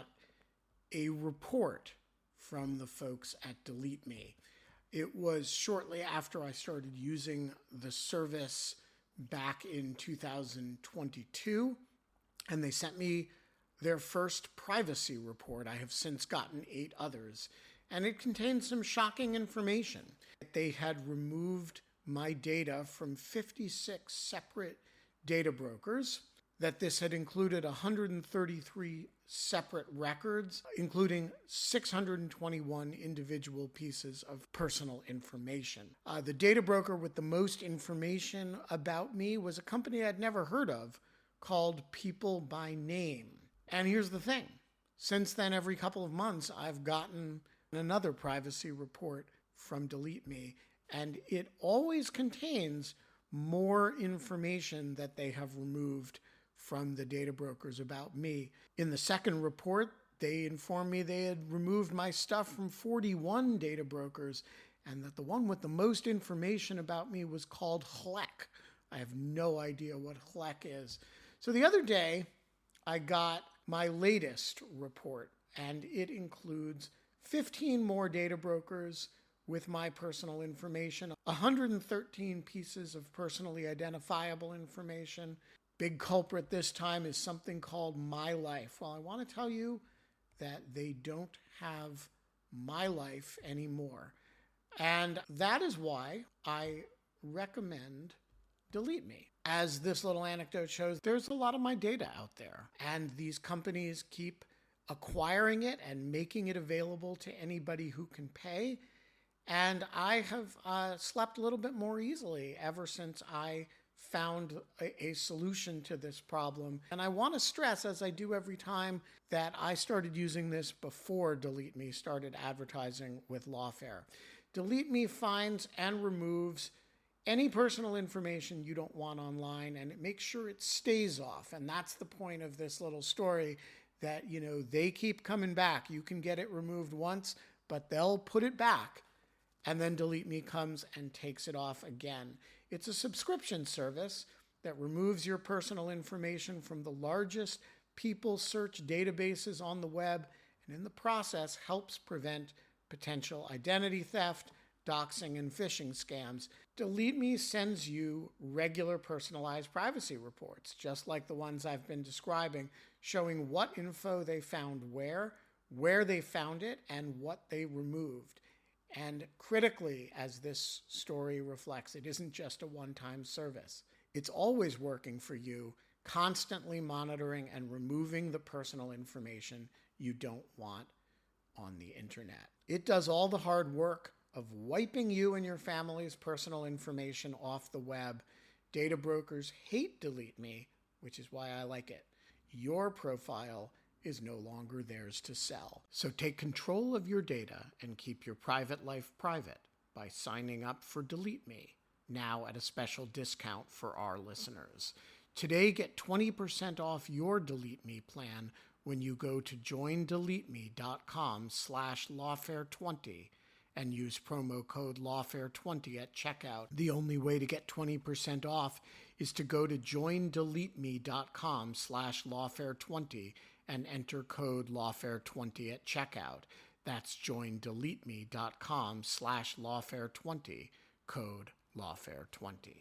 S1: a report from the folks at Delete Me. It was shortly after I started using the service back in two thousand twenty-two, and they sent me their first privacy report. I have since gotten eight others, and it contained some shocking information. They had removed my data from fifty-six separate data brokers, that this had included one hundred thirty-three separate records, including six hundred twenty-one individual pieces of personal information. Uh, the data broker with the most information about me was a company I'd never heard of called People by Name. And here's the thing. Since then, every couple of months, I've gotten another privacy report from Delete Me, and it always contains more information that they have removed from the data brokers about me. In the second report, they informed me they had removed my stuff from forty-one data brokers, and that the one with the most information about me was called H L E C. I have no idea what H L E C is. So the other day, I got my latest report, and it includes fifteen more data brokers with my personal information, one hundred thirteen pieces of personally identifiable information. Big culprit this time is something called My Life. Well, I want to tell you that they don't have My Life anymore. And that is why I recommend Delete Me. As this little anecdote shows, there's a lot of my data out there, and these companies keep acquiring it and making it available to anybody who can pay. And I have uh, slept a little bit more easily ever since I found a, a solution to this problem. And I want to stress, as I do every time, that I started using this before Delete Me started advertising with Lawfare. Delete Me finds and removes any personal information you don't want online, and it makes sure it stays off. And that's the point of this little story, that, you know, they keep coming back. You can get it removed once, but they'll put it back, and then Delete Me comes and takes it off again. It's a subscription service that removes your personal information from the largest people search databases on the web, and in the process helps prevent potential identity theft, doxing, and phishing scams. Delete Me sends you regular personalized privacy reports, just like the ones I've been describing, showing what info they found where, where they found it, and what they removed. And critically, as this story reflects, it isn't just a one-time service. It's always working for you, constantly monitoring and removing the personal information you don't want on the internet. It does all the hard work of wiping you and your family's personal information off the web. Data brokers hate Delete Me, which is why I like it. Your profile is no longer theirs to sell. So take control of your data and keep your private life private by signing up for Delete Me, now at a special discount for our listeners. Today, get twenty percent off your Delete Me plan when you go to joindeleteme.com slash lawfare20 and use promo code lawfare twenty at checkout. The only way to get twenty percent off is to go to joindeleteme.com slash lawfare20 and enter code lawfare twenty at checkout. That's joindeleteme.com slash lawfare20, code lawfare twenty.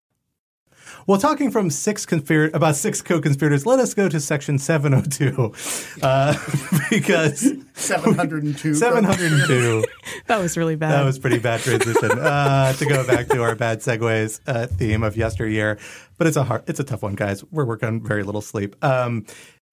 S6: Well, talking from six conspir- about six co-conspirators, let us go to Section seven oh two uh, because
S1: seven hundred two.
S6: seven hundred two.
S7: That was really bad.
S6: That was pretty bad transition. Uh, to go back to our bad segues uh, theme of yesteryear, but it's a hard, it's a tough one, guys. We're working on very little sleep. Um,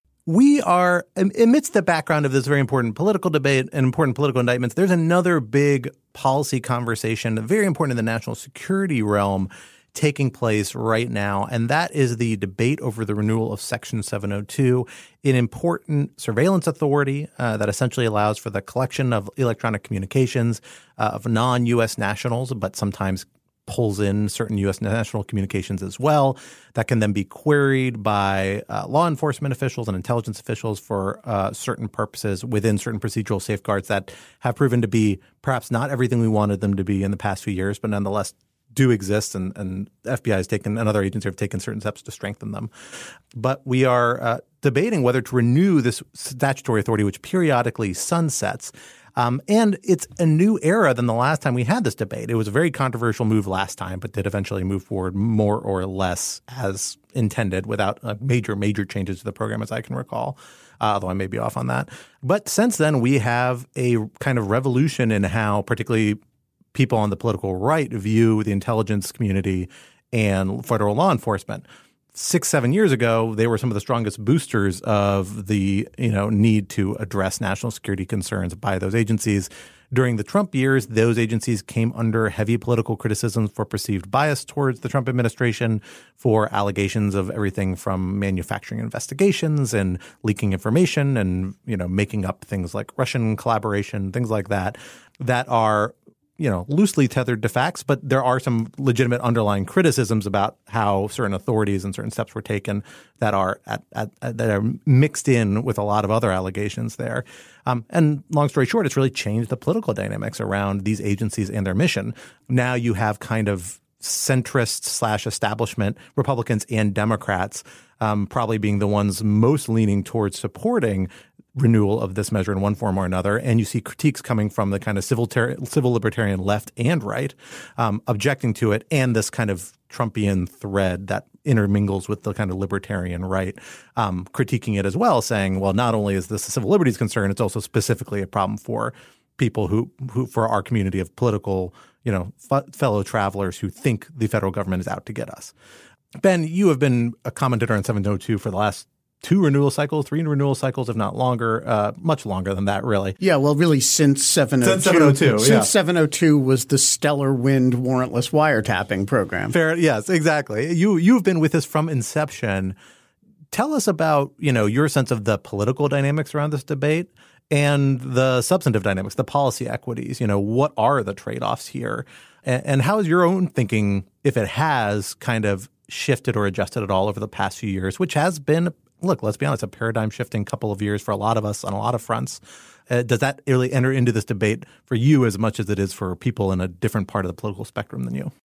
S6: we are amidst the background of this very important political debate and important political indictments. There's another big policy conversation, very important in the national security realm, taking place right now, and that is the debate over the renewal of Section seven oh two, an important surveillance authority uh, that essentially allows for the collection of electronic communications uh, of non-U S nationals, but sometimes pulls in certain U S national communications as well, that can then be queried by uh, law enforcement officials and intelligence officials for uh, certain purposes within certain procedural safeguards that have proven to be perhaps not everything we wanted them to be in the past few years, but nonetheless do exist, and, and F B I has taken and other agencies have taken certain steps to strengthen them. But we are uh, debating whether to renew this statutory authority, which periodically sunsets. Um, and it's a new era than the last time we had this debate. It was a very controversial move last time, but did eventually move forward more or less as intended without uh, major, major changes to the program, as I can recall, uh, although I may be off on that. But since then, we have a kind of revolution in how particularly people on the political right view the intelligence community and federal law enforcement. Six, seven years ago, they were some of the strongest boosters of the, you know, need to address national security concerns by those agencies. During the Trump years, those agencies came under heavy political criticisms for perceived bias towards the Trump administration, for allegations of everything from manufacturing investigations and leaking information and, you know, making up things like Russian collaboration, things like that, that are you know, loosely tethered to facts, but there are some legitimate underlying criticisms about how certain authorities and certain steps were taken that are at, at, at, that are mixed in with a lot of other allegations there. Um, and long story short, it's really changed the political dynamics around these agencies and their mission. Now you have kind of centrist slash establishment Republicans and Democrats um, probably being the ones most leaning towards supporting renewal of this measure in one form or another. And you see critiques coming from the kind of civil ter- civil libertarian left and right um, objecting to it, and this kind of Trumpian thread that intermingles with the kind of libertarian right um, critiquing it as well, saying, well, not only is this a civil liberties concern, it's also specifically a problem for people who, who for our community of political, you know, f- fellow travelers who think the federal government is out to get us. Ben, you have been a commentator on seven oh two for the last two renewal cycles, three renewal cycles, if not longer, uh, much longer than that, really.
S1: Yeah, well, really since seven oh two.
S6: Since seven oh two,
S1: Since
S6: yeah.
S1: seven oh two was the stellar wind warrantless wiretapping program.
S6: Fair, yes, exactly. You, you've been with us from inception. Tell us about, you know, your sense of the political dynamics around this debate and the substantive dynamics, the policy equities. You know, what are the trade-offs here? And, and how is your own thinking, if it has, kind of shifted or adjusted at all over the past few years, which has been, look, let's be honest, a paradigm-shifting couple of years for a lot of us on a lot of fronts. Uh, does that really enter into this debate for you as much as it is for people in a different part of the political spectrum than you?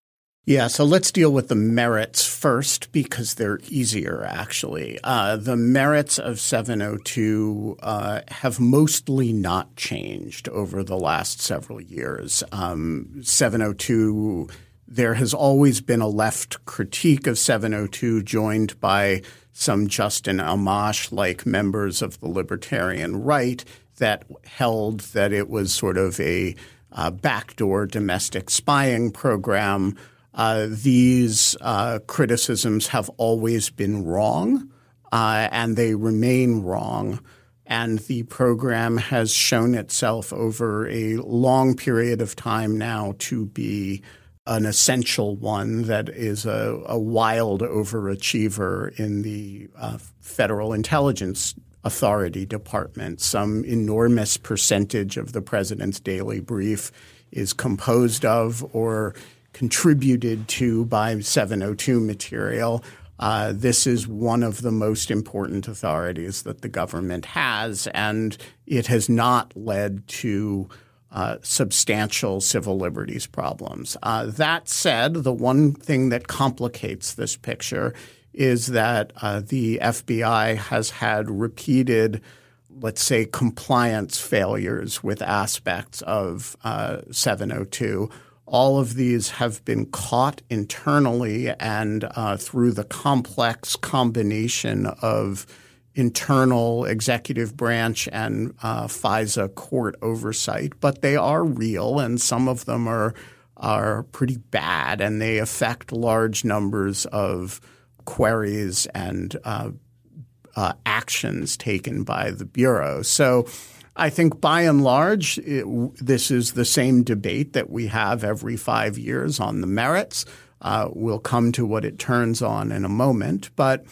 S5: Yeah, so let's deal with the merits first because they're easier, actually. Uh, the merits of seven oh two uh, have mostly not changed over the last several years. Um, seven oh two, there has always been a left critique of seven oh two joined by some Justin Amash-like members of the libertarian right that held that it was sort of a uh, backdoor domestic spying program. Uh, these uh, criticisms have always been wrong, uh, and they remain wrong. And the program has shown itself over a long period of time now to be an essential one that is a, a wild overachiever in the uh, Federal Intelligence Authority Department. Some enormous percentage of the president's daily brief is composed of or contributed to by seven oh two material. Uh, this is one of the most important authorities that the government has, and it has not led to uh, substantial civil liberties problems. Uh, that said, the one thing that complicates this picture is that uh, the F B I has had repeated, let's say, compliance failures with aspects of uh, seven oh two. All of these have been caught internally and uh, through the complex combination of internal executive branch and uh, FISA court oversight. But they are real, and some of them are are pretty bad, and they affect large numbers of queries and uh, uh, actions taken by the Bureau. So I think by and large, it, this is the same debate that we have every five years on the merits. Uh, we'll come to what it turns on in a moment. But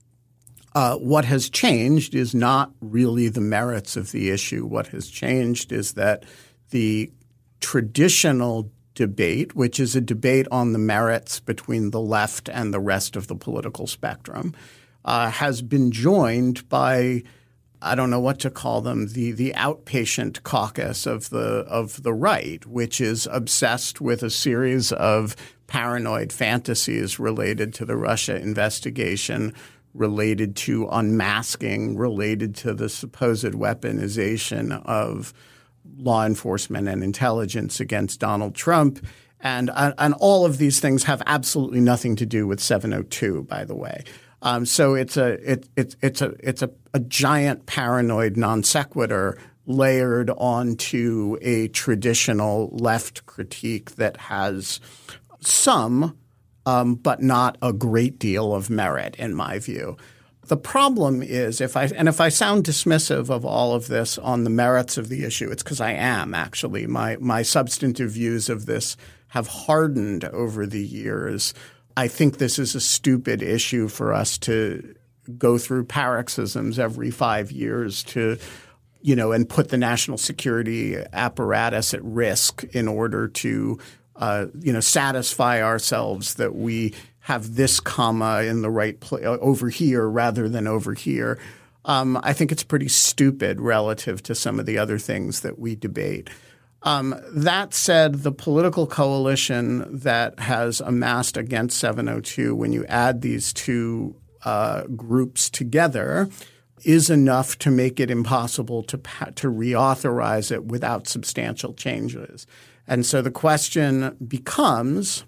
S5: uh, what has changed is not really the merits of the issue. What has changed is that the traditional debate, which is a debate on the merits between the left and the rest of the political spectrum, uh, has been joined by – I don't know what to call them, the the outpatient caucus of the of the right, which is obsessed with a series of paranoid fantasies related to the Russia investigation, related to unmasking, related to the supposed weaponization of law enforcement and intelligence against Donald Trump. And, and all of these things have absolutely nothing to do with seven oh two, by the way. Um, so it's a it, it, it's a it's a, a giant paranoid non sequitur layered onto a traditional left critique that has some, um, but not a great deal of merit, in my view. The problem is if I and if I sound dismissive of all of this on the merits of the issue, it's because I am actually. My my substantive views of this have hardened over the years. I think this is a stupid issue for us to go through paroxysms every five years to, you know, and put the national security apparatus at risk in order to, uh, you know, satisfy ourselves that we have this comma in the right place over here rather than over here. Um, I think it's pretty stupid relative to some of the other things that we debate. Um, that said, the political coalition that has amassed against seven oh two, when you add these two uh, groups together, is enough to make it impossible to to reauthorize it without substantial changes. And so the question becomes,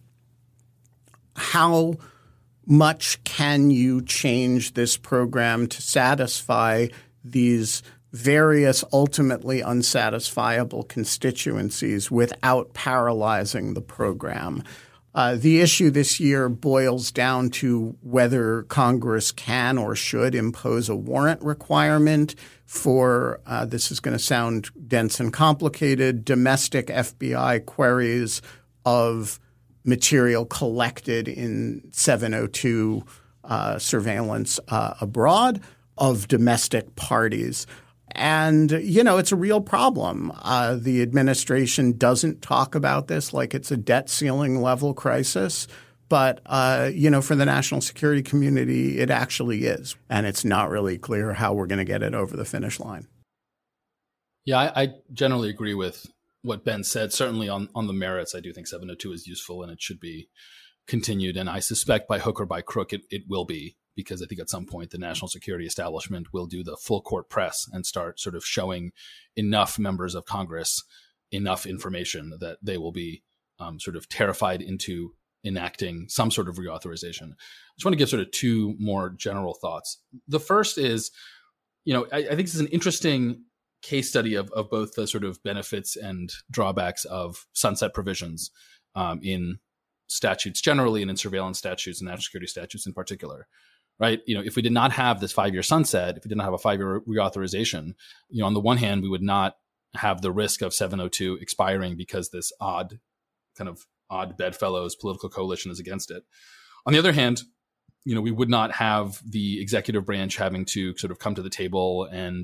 S5: how much can you change this program to satisfy these various ultimately unsatisfiable constituencies without paralyzing the program? Uh, the issue this year boils down to whether Congress can or should impose a warrant requirement for uh, – this is going to sound dense and complicated – domestic F B I queries of material collected in seven oh two uh, surveillance uh, abroad of domestic parties. And, you know, it's a real problem. Uh, the administration doesn't talk about this like it's a debt ceiling level crisis. But, uh, you know, for the national security community, it actually is. And it's not really clear how we're going to get it over the finish line.
S4: Yeah, I, I generally agree with what Ben said. Certainly on, on the merits, I do think seven oh two is useful and it should be continued. And I suspect by hook or by crook, it, it will be, because I think at some point the national security establishment will do the full court press and start sort of showing enough members of Congress enough information that they will be um, sort of terrified into enacting some sort of reauthorization. I just want to give sort of two more general thoughts. The first is, you know, I, I think this is an interesting case study of, of both the sort of benefits and drawbacks of sunset provisions um, in statutes generally and in surveillance statutes and national security statutes in particular, right? You know, if we did not have this five-year sunset, if we did not have a five-year reauthorization, you know, on the one hand, we would not have the risk of seven oh two expiring because this odd kind of odd bedfellows political coalition is against it. On the other hand, you know, we would not have the executive branch having to sort of come to the table and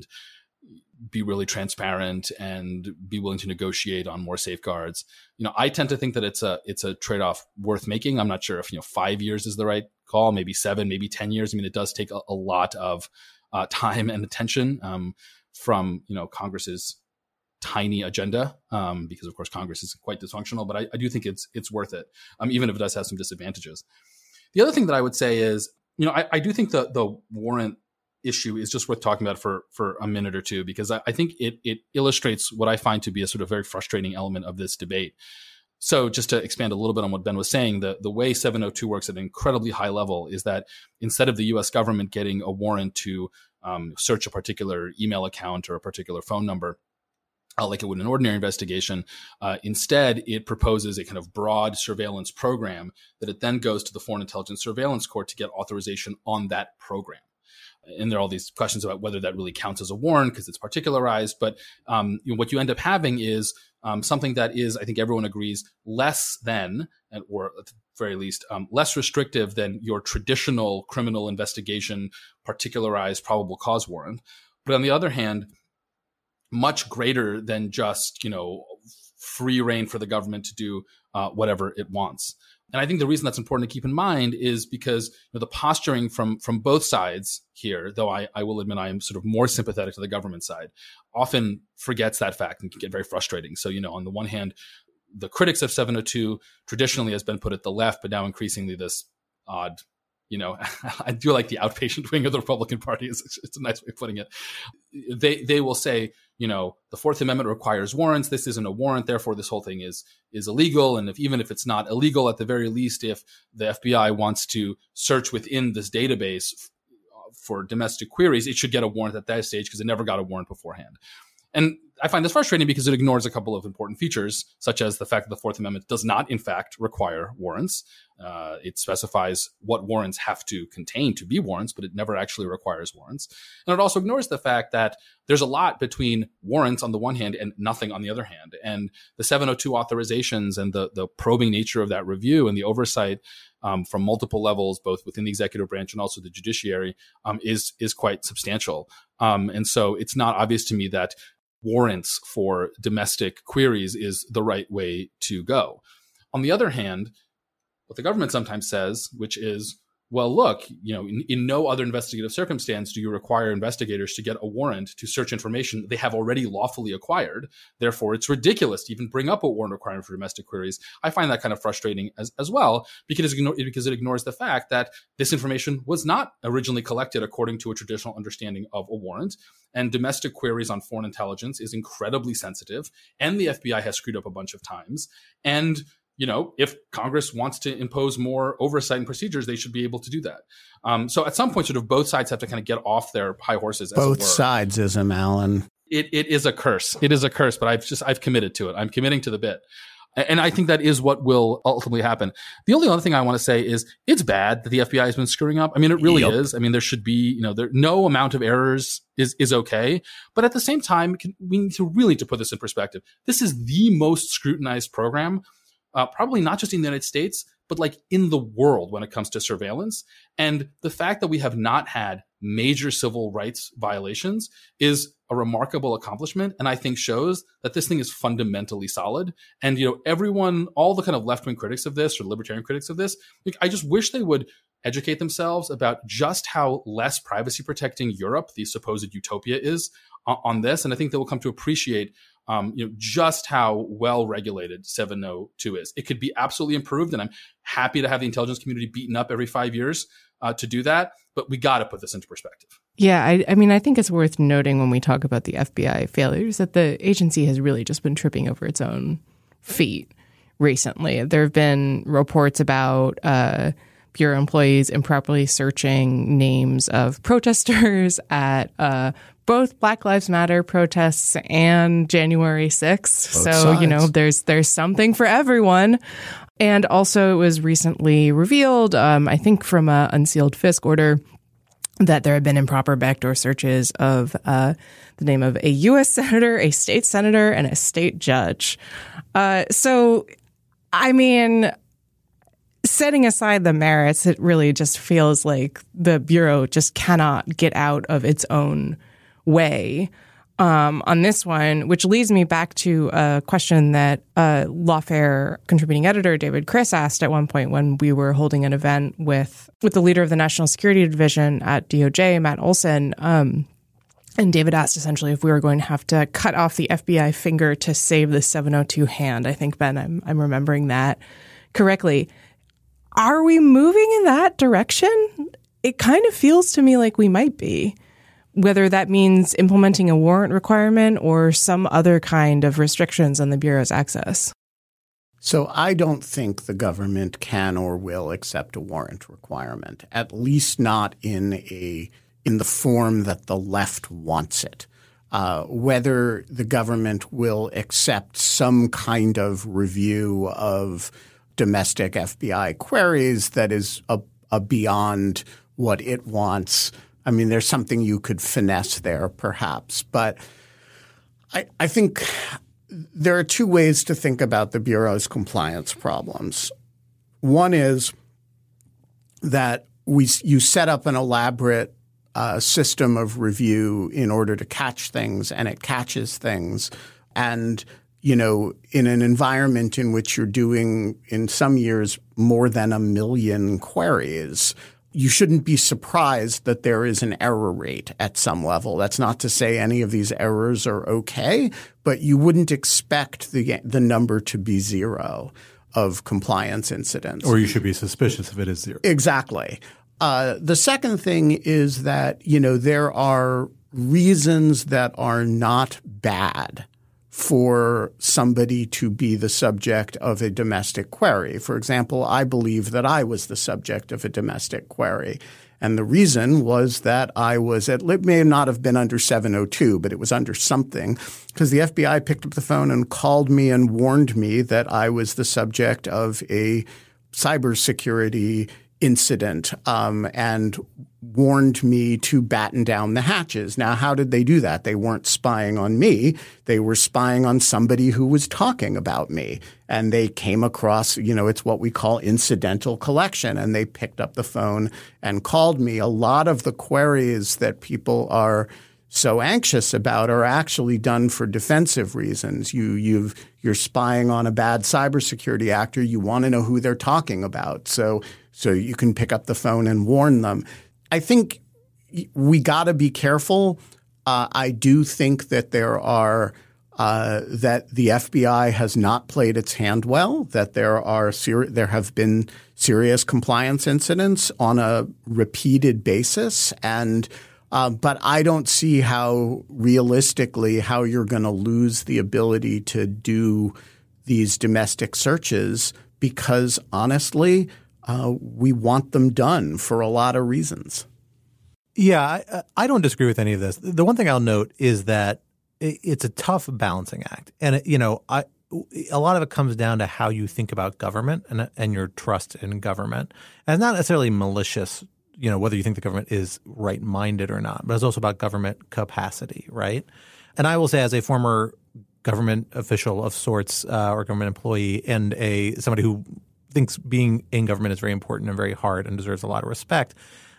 S4: be really transparent and be willing to negotiate on more safeguards. You know, I tend to think that it's a it's a trade-off worth making. I'm not sure if, you know, five years is the right call, maybe seven, maybe ten years. I mean, it does take a, a lot of uh, time and attention um, from, you know, Congress's tiny agenda, um, because of course Congress is quite dysfunctional, but I, I do think it's it's worth it, um, even if it does have some disadvantages. The other thing that I would say is, you know, I, I do think the the warrant issue is just worth talking about for for a minute or two, because I, I think it it illustrates what I find to be a sort of very frustrating element of this debate. So just to expand a little bit on what Ben was saying, the, the way seven oh two works at an incredibly high level is that instead of the U S government getting a warrant to um, search a particular email account or a particular phone number, Uh, like it would in an ordinary investigation. Uh, instead, it proposes a kind of broad surveillance program that it then goes to the Foreign Intelligence Surveillance Court to get authorization on that program. And there are all these questions about whether that really counts as a warrant because it's particularized. But um, you know, what you end up having is um, something that is, I think everyone agrees, less than, or at the very least, um, less restrictive than your traditional criminal investigation particularized probable cause warrant. But on the other hand, much greater than just, you know, free reign for the government to do uh, whatever it wants. And I think the reason that's important to keep in mind is because, you know, the posturing from from both sides here, though I, I will admit I am sort of more sympathetic to the government side, often forgets that fact and can get very frustrating. So, you know, on the one hand, the critics of seven oh two traditionally has been put at the left, but now increasingly this odd, you know, I do like the outpatient wing of the Republican Party. It's, it's a nice way of putting it. They they will say, you know, the Fourth Amendment requires warrants. This isn't a warrant. Therefore, this whole thing is is illegal. And if even if it's not illegal, at the very least, if the F B I wants to search within this database f- for domestic queries, it should get a warrant at that stage because it never got a warrant beforehand. And I find this frustrating because it ignores a couple of important features, such as the fact that the Fourth Amendment does not, in fact, require warrants. Uh, it specifies what warrants have to contain to be warrants, but it never actually requires warrants. And it also ignores the fact that there's a lot between warrants on the one hand and nothing on the other hand. And the seven oh two authorizations and the, the probing nature of that review and the oversight um, from multiple levels, both within the executive branch and also the judiciary, um, is, is quite substantial. Um, and so it's not obvious to me that warrants for domestic queries is the right way to go. On the other hand, what the government sometimes says, which is, well, look, you know, in, in no other investigative circumstance do you require investigators to get a warrant to search information they have already lawfully acquired. Therefore, it's ridiculous to even bring up a warrant requirement for domestic queries. I find that kind of frustrating as, as well, because, because it ignores the fact that this information was not originally collected according to a traditional understanding of a warrant. And domestic queries on foreign intelligence is incredibly sensitive. And the F B I has screwed up a bunch of times. And you know, if Congress wants to impose more oversight and procedures, they should be able to do that. Um, so at some point, sort of both sides have to kind of get off their high horses. As
S5: both sides, ism, Alan.
S4: It it is a curse. It is a curse, but I've just I've committed to it. I'm committing to the bit. And I think that is what will ultimately happen. The only other thing I want to say is it's bad that the F B I has been screwing up. I mean, it really yep. is. I mean, there should be, you know, there no amount of errors is is okay. But at the same time, we need to really to put this in perspective. This is the most scrutinized program. Uh, probably not just in the United States, but like in the world when it comes to surveillance. And the fact that we have not had major civil rights violations is a remarkable accomplishment. And I think shows that this thing is fundamentally solid. And, you know, everyone, all the kind of left-wing critics of this or libertarian critics of this, like, I just wish they would educate themselves about just how less privacy protecting Europe, the supposed utopia, is on, on this. And I think they will come to appreciate um, you know, just how well regulated seven oh two is. It could be absolutely improved, and I'm happy to have the intelligence community beaten up every five years uh, to do that. But we got to put this into perspective.
S7: Yeah, I, I mean, I think it's worth noting when we talk about the F B I failures that the agency has really just been tripping over its own feet recently. There have been reports about uh, Bureau employees improperly searching names of protesters at uh, both Black Lives Matter protests and January sixth.
S5: Both
S7: so,
S5: sides.
S7: you know, there's there's something for everyone. And also it was recently revealed, um, I think from an unsealed Fisk order, that there have been improper backdoor searches of uh, the name of a U S senator, a state senator, and a state judge. Uh, so, I mean, setting aside the merits, it really just feels like the Bureau just cannot get out of its own way um, on this one, which leads me back to a question that uh, Lawfare contributing editor David Criss asked at one point when we were holding an event with with the leader of the National Security Division at D O J, Matt Olson. Um, and David asked essentially if we were going to have to cut off the F B I finger to save the seven oh two hand. I think, Ben, I'm, I'm remembering that correctly. Are we moving in that direction? It kind of feels to me like we might be. Whether that means implementing a warrant requirement or some other kind of restrictions on the Bureau's access.
S5: So I don't think the government can or will accept a warrant requirement, at least not in a in the form that the left wants it. Uh, whether the government will accept some kind of review of domestic F B I queries that is a, a beyond what it wants. I mean, there's something you could finesse there, perhaps. But I, I think there are two ways to think about the Bureau's compliance problems. One is that we you set up an elaborate uh, system of review in order to catch things, and it catches things. And, you know, in an environment in which you're doing, in some years, more than a million queries, you shouldn't be surprised that there is an error rate at some level. That's not to say any of these errors are okay, but you wouldn't expect the the number to be zero of compliance incidents.
S6: Or you should be suspicious if it is zero.
S5: Exactly. Uh, the second thing is that, you know, there are reasons that are not bad for somebody to be the subject of a domestic query. For example, I believe that I was the subject of a domestic query. And the reason was that I was at – it may not have been under seven oh two, but it was under something because the F B I picked up the phone and called me and warned me that I was the subject of a cybersecurity incident um, and warned me to batten down the hatches. Now, how did they do that? They weren't spying on me. They were spying on somebody who was talking about me. And they came across, you know, it's what we call incidental collection. And they picked up the phone and called me. A lot of the queries that people are so anxious about are actually done for defensive reasons. You, you've, you're spying on a bad cybersecurity actor. You want to know who they're talking about. So, so you can pick up the phone and warn them. I think we got to be careful. Uh, I do think that there are uh, that the F B I has not played its hand well. That there are ser- there have been serious compliance incidents on a repeated basis, and uh, but I don't see how realistically how you're going to lose the ability to do these domestic searches because honestly. Uh, we want them done for a lot of reasons.
S6: Yeah, I, I don't disagree with any of this. The one thing I'll note is that it's a tough balancing act. And, it, you know, I, a lot of it comes down to how you think about government and, and your trust in government. And it's not necessarily malicious, you know, whether you think the government is right-minded or not, but it's also about government capacity, right? And I will say as a former government official of sorts uh, or government employee and a somebody who – thinks being in government is very important and very hard and deserves a lot of respect.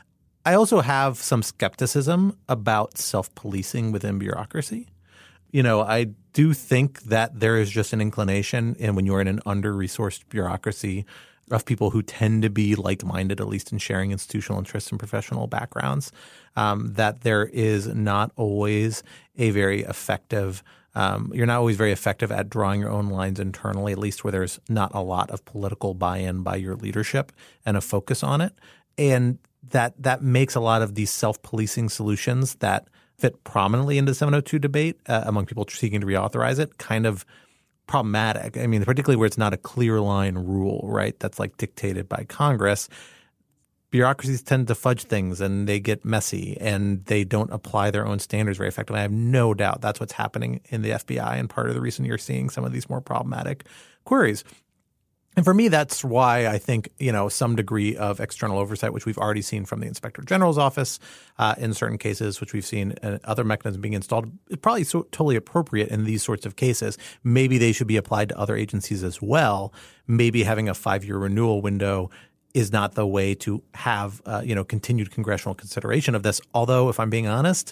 S6: I also have some skepticism about self-policing within bureaucracy. You know, I do think that there is just an inclination, and when you're in an under-resourced bureaucracy, of people who tend to be like-minded, at least in sharing institutional interests and professional backgrounds, um, that there is not always a very effective Um, you're not always very effective at drawing your own lines internally, at least where there's not a lot of political buy-in by your leadership and a focus on it. And that that makes a lot of these self-policing solutions that fit prominently into the seven oh two debate uh, among people seeking to reauthorize it kind of problematic. I mean, particularly where it's not a clear line rule, right, that's like dictated by Congress. Bureaucracies tend to fudge things and they get messy and they don't apply their own standards very effectively. I have no doubt that's what's happening in the F B I and part of the reason you're seeing some of these more problematic queries. And for me, that's why I think, you know, some degree of external oversight, which we've already seen from the Inspector General's office uh, in certain cases, which we've seen uh, other mechanisms being installed, is probably so, totally appropriate in these sorts of cases. Maybe they should be applied to other agencies as well. Maybe having a five-year renewal window is not the way to have, uh, you know, continued congressional consideration of this. Although, if I'm being honest,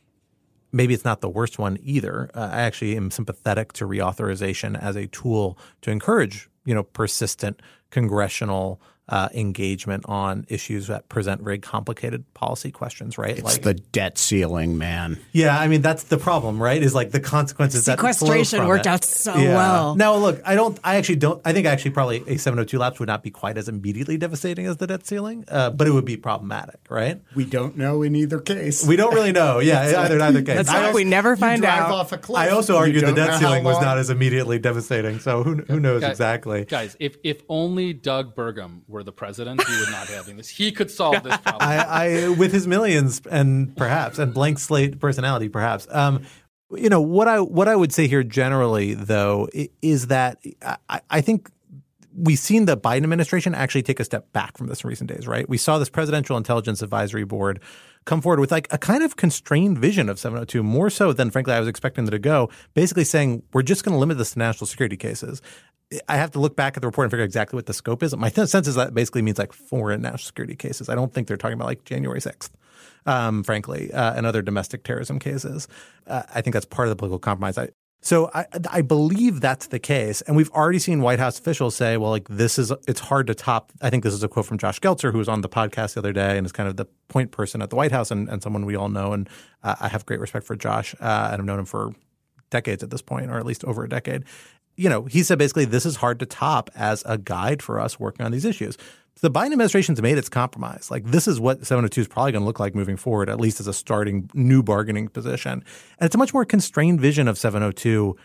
S6: maybe it's not the worst one either. Uh, I actually am sympathetic to reauthorization as a tool to encourage, you know, persistent congressional uh, engagement on issues that present very complicated policy questions, right?
S5: It's
S6: like
S5: the debt ceiling, man.
S6: Yeah, I mean, that's the problem, right? Is like the consequences that flow
S7: sequestration
S6: from
S7: worked
S6: it.
S7: out so
S6: Yeah.
S7: well.
S6: No, look, I don't. I actually don't. I think actually probably a seven oh two lapse would not be quite as immediately devastating as the debt ceiling, uh, but it would be problematic, right?
S5: We don't know in either case.
S6: We don't really know. Yeah, either in either case.
S7: That's
S6: I,
S7: why we never find
S5: you drive
S7: out.
S5: off a cliff.
S6: I also
S5: You
S6: argue the
S5: don't know
S6: debt
S5: how
S6: ceiling was
S5: long-
S6: not as immediately devastating. So who who knows
S4: Guys-
S6: exactly?
S4: Guys, if if only Doug Burgum were the president, we would not be having this. He could solve this problem.
S6: I, I with his millions and perhaps and blank slate personality, perhaps. Um, you know what I what I would say here generally, though, is that I, I think we've seen the Biden administration actually take a step back from this in recent days, right? We saw this Presidential Intelligence Advisory Board come forward with like a kind of constrained vision of seven oh two, more so than, frankly, I was expecting them to go, basically saying we're just going to limit this to national security cases. I have to look back at the report and figure out exactly what the scope is. My sense is that basically means like foreign national security cases. I don't think they're talking about like January sixth, um, frankly, uh, and other domestic terrorism cases. Uh, I think that's part of the political compromise. I, So I, I believe that's the case. And we've already seen White House officials say, well, like this is – it's hard to top – I think this is a quote from Josh Geltzer, who was on the podcast the other day and is kind of the point person at the White House and, and someone we all know. And uh, I have great respect for Josh uh, and I've known him for decades at this point, or at least over a decade. You know, he said basically this is hard to top as a guide for us working on these issues. The Biden administration's made its compromise. Like this is what seven oh two is probably going to look like moving forward, at least as a starting new bargaining position. And it's a much more constrained vision of seven oh two,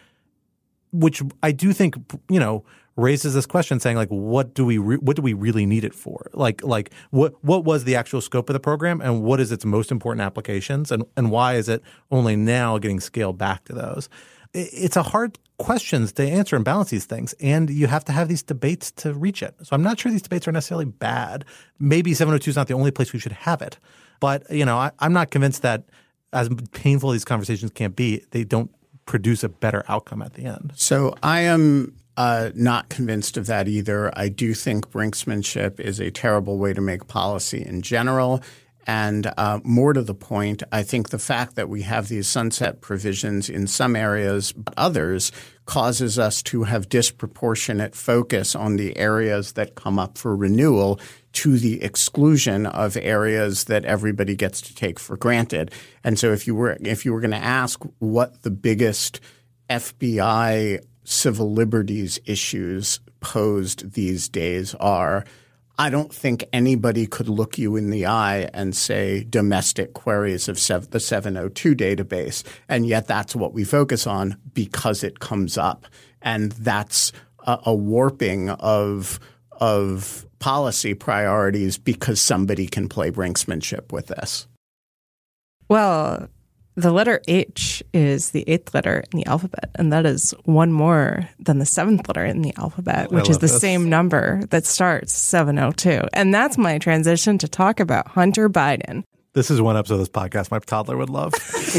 S6: which I do think, you know, raises this question saying like, what do we re- what do we really need it for? Like like what what was the actual scope of the program and what is its most important applications and, and why is it only now getting scaled back to those? It's a hard questions to answer and balance these things, and you have to have these debates to reach it. So I'm not sure these debates are necessarily bad. Maybe seven oh two is not the only place we should have it, but you know I, I'm not convinced that as painful as these conversations can be, they don't produce a better outcome at the end.
S5: So I am uh, not convinced of that either. I do think brinksmanship is a terrible way to make policy in general. And uh, more to the point, I think the fact that we have these sunset provisions in some areas but others causes us to have disproportionate focus on the areas that come up for renewal to the exclusion of areas that everybody gets to take for granted. And so if you were if you were going to ask what the biggest F B I civil liberties issues posed these days are, I don't think anybody could look you in the eye and say domestic queries of sev- the seven oh two database. And yet that's what we focus on because it comes up. And that's a, a warping of of policy priorities because somebody can play brinksmanship with this.
S7: Well, the letter H is the eighth letter in the alphabet, and that is one more than the seventh letter in the alphabet, which is the
S6: this.
S7: same number that starts seven oh two. And that's my transition to talk about Hunter Biden.
S6: This is one episode of this podcast my toddler would love.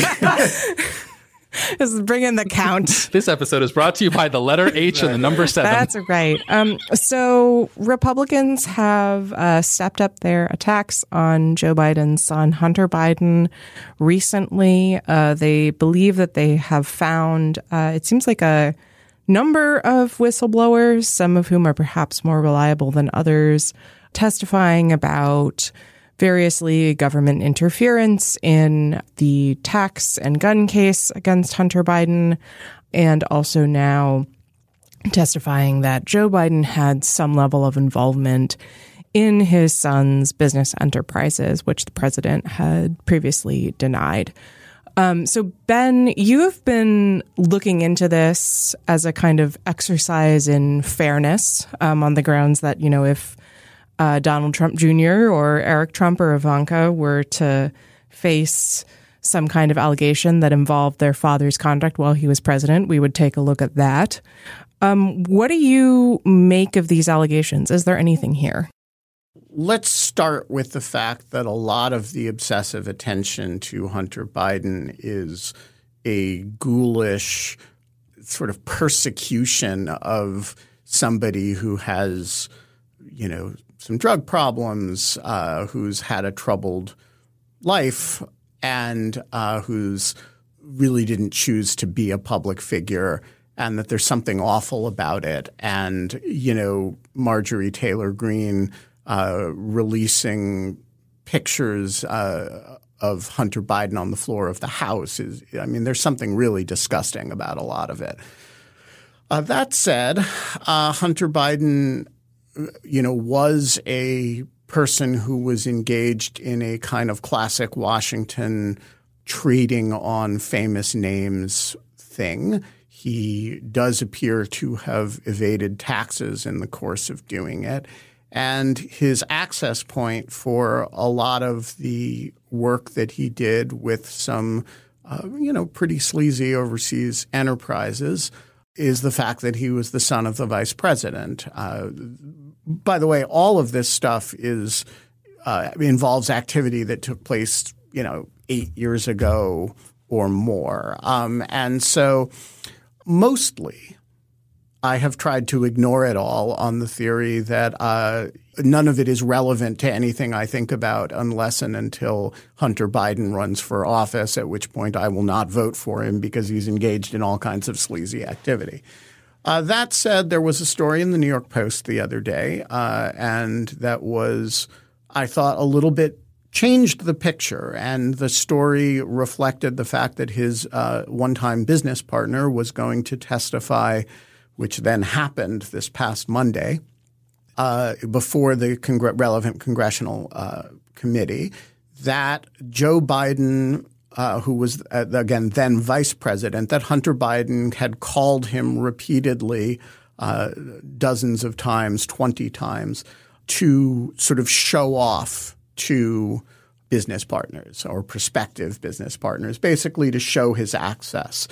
S7: This is bringing the count.
S4: This episode is brought to you by the letter H and the number seven.
S7: That's right. Um, so Republicans have uh, stepped up their attacks on Joe Biden's son, Hunter Biden, recently. Uh, they believe that they have found, uh, it seems like a number of whistleblowers, some of whom are perhaps more reliable than others, testifying about variously government interference in the tax and gun case against Hunter Biden, and also now testifying that Joe Biden had some level of involvement in his son's business enterprises, which the president had previously denied. Um, so, Ben, you have been looking into this as a kind of exercise in fairness um, on the grounds that, you know, if uh, Donald Trump Junior or Eric Trump or Ivanka were to face some kind of allegation that involved their father's conduct while he was president, we would take a look at that. Um, what do you make of these allegations? Is there anything here?
S5: Let's start with the fact that a lot of the obsessive attention to Hunter Biden is a ghoulish sort of persecution of somebody who has, you know, some drug problems, uh, who's had a troubled life, and uh, who's really didn't choose to be a public figure, and that there's something awful about it. And, you know, Marjorie Taylor Greene uh, releasing pictures uh, of Hunter Biden on the floor of the House is – I mean, there's something really disgusting about a lot of it. Uh, that said, uh, Hunter Biden, you know, was a person who was engaged in a kind of classic Washington trading on famous names thing. He does appear to have evaded taxes in the course of doing it. And his access point for a lot of the work that he did with some, uh, you know, pretty sleazy overseas enterprises is the fact that he was the son of the vice president. Uh, by the way, all of this stuff is uh, involves activity that took place, you know, eight years ago or more. Um, and so mostly I have tried to ignore it all on the theory that uh, none of it is relevant to anything I think about unless and until Hunter Biden runs for office, at which point I will not vote for him because he's engaged in all kinds of sleazy activity. Uh, that said, there was a story in the New York Post the other day, uh, and that was, I thought, a little bit changed the picture. And the story reflected the fact that his uh, one-time business partner was going to testify, which then happened this past Monday, uh, before the congr- relevant congressional uh, committee, that Joe Biden – Uh, who was, uh, again, then vice president, that Hunter Biden had called him repeatedly, uh, dozens of times, twenty times, to sort of show off to business partners or prospective business partners, basically to show his access.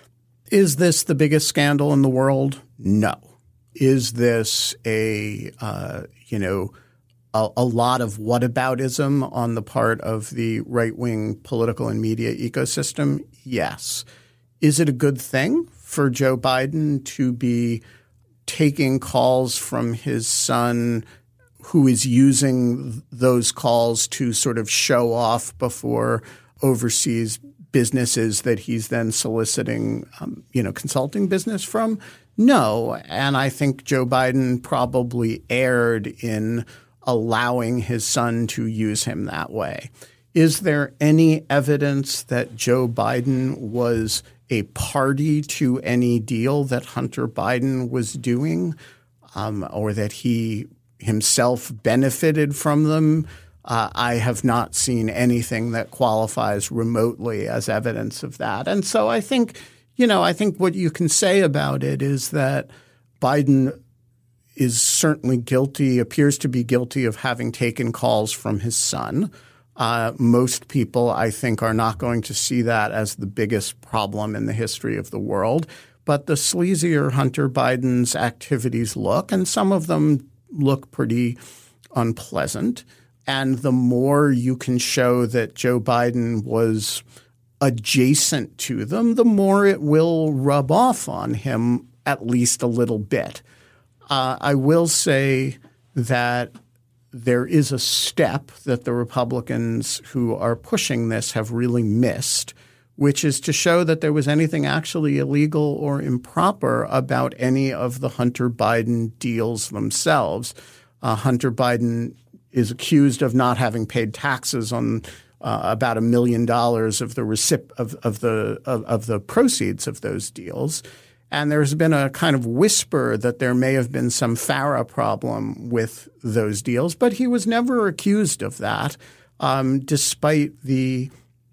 S5: Is this the biggest scandal in the world? No. Is this a, uh, you know, A, a lot of whataboutism on the part of the right-wing political and media ecosystem? Yes. Is it a good thing for Joe Biden to be taking calls from his son who is using those calls to sort of show off before overseas businesses that he's then soliciting, um, you know, consulting business from? No. And I think Joe Biden probably erred in allowing his son to use him that way. Is there any evidence that Joe Biden was a party to any deal that Hunter Biden was doing, um, or that he himself benefited from them? Uh, I have not seen anything that qualifies remotely as evidence of that. And so I think, you know, I think what you can say about it is that Biden is certainly guilty, appears to be guilty of having taken calls from his son. Uh, most people, I think, are not going to see that as the biggest problem in the history of the world. But the sleazier Hunter Biden's activities look, and some of them look pretty unpleasant. And the more you can show that Joe Biden was adjacent to them, the more it will rub off on him at least a little bit. Uh, I will say that there is a step that the Republicans who are pushing this have really missed, which is to show that there was anything actually illegal or improper about any of the Hunter Biden deals themselves. Uh, Hunter Biden is accused of not having paid taxes on uh, about a million dollars of the recip- of, of the of, of the proceeds of those deals. And there's been a kind of whisper that there may have been some FARA problem with those deals, but he was never accused of that, um, despite the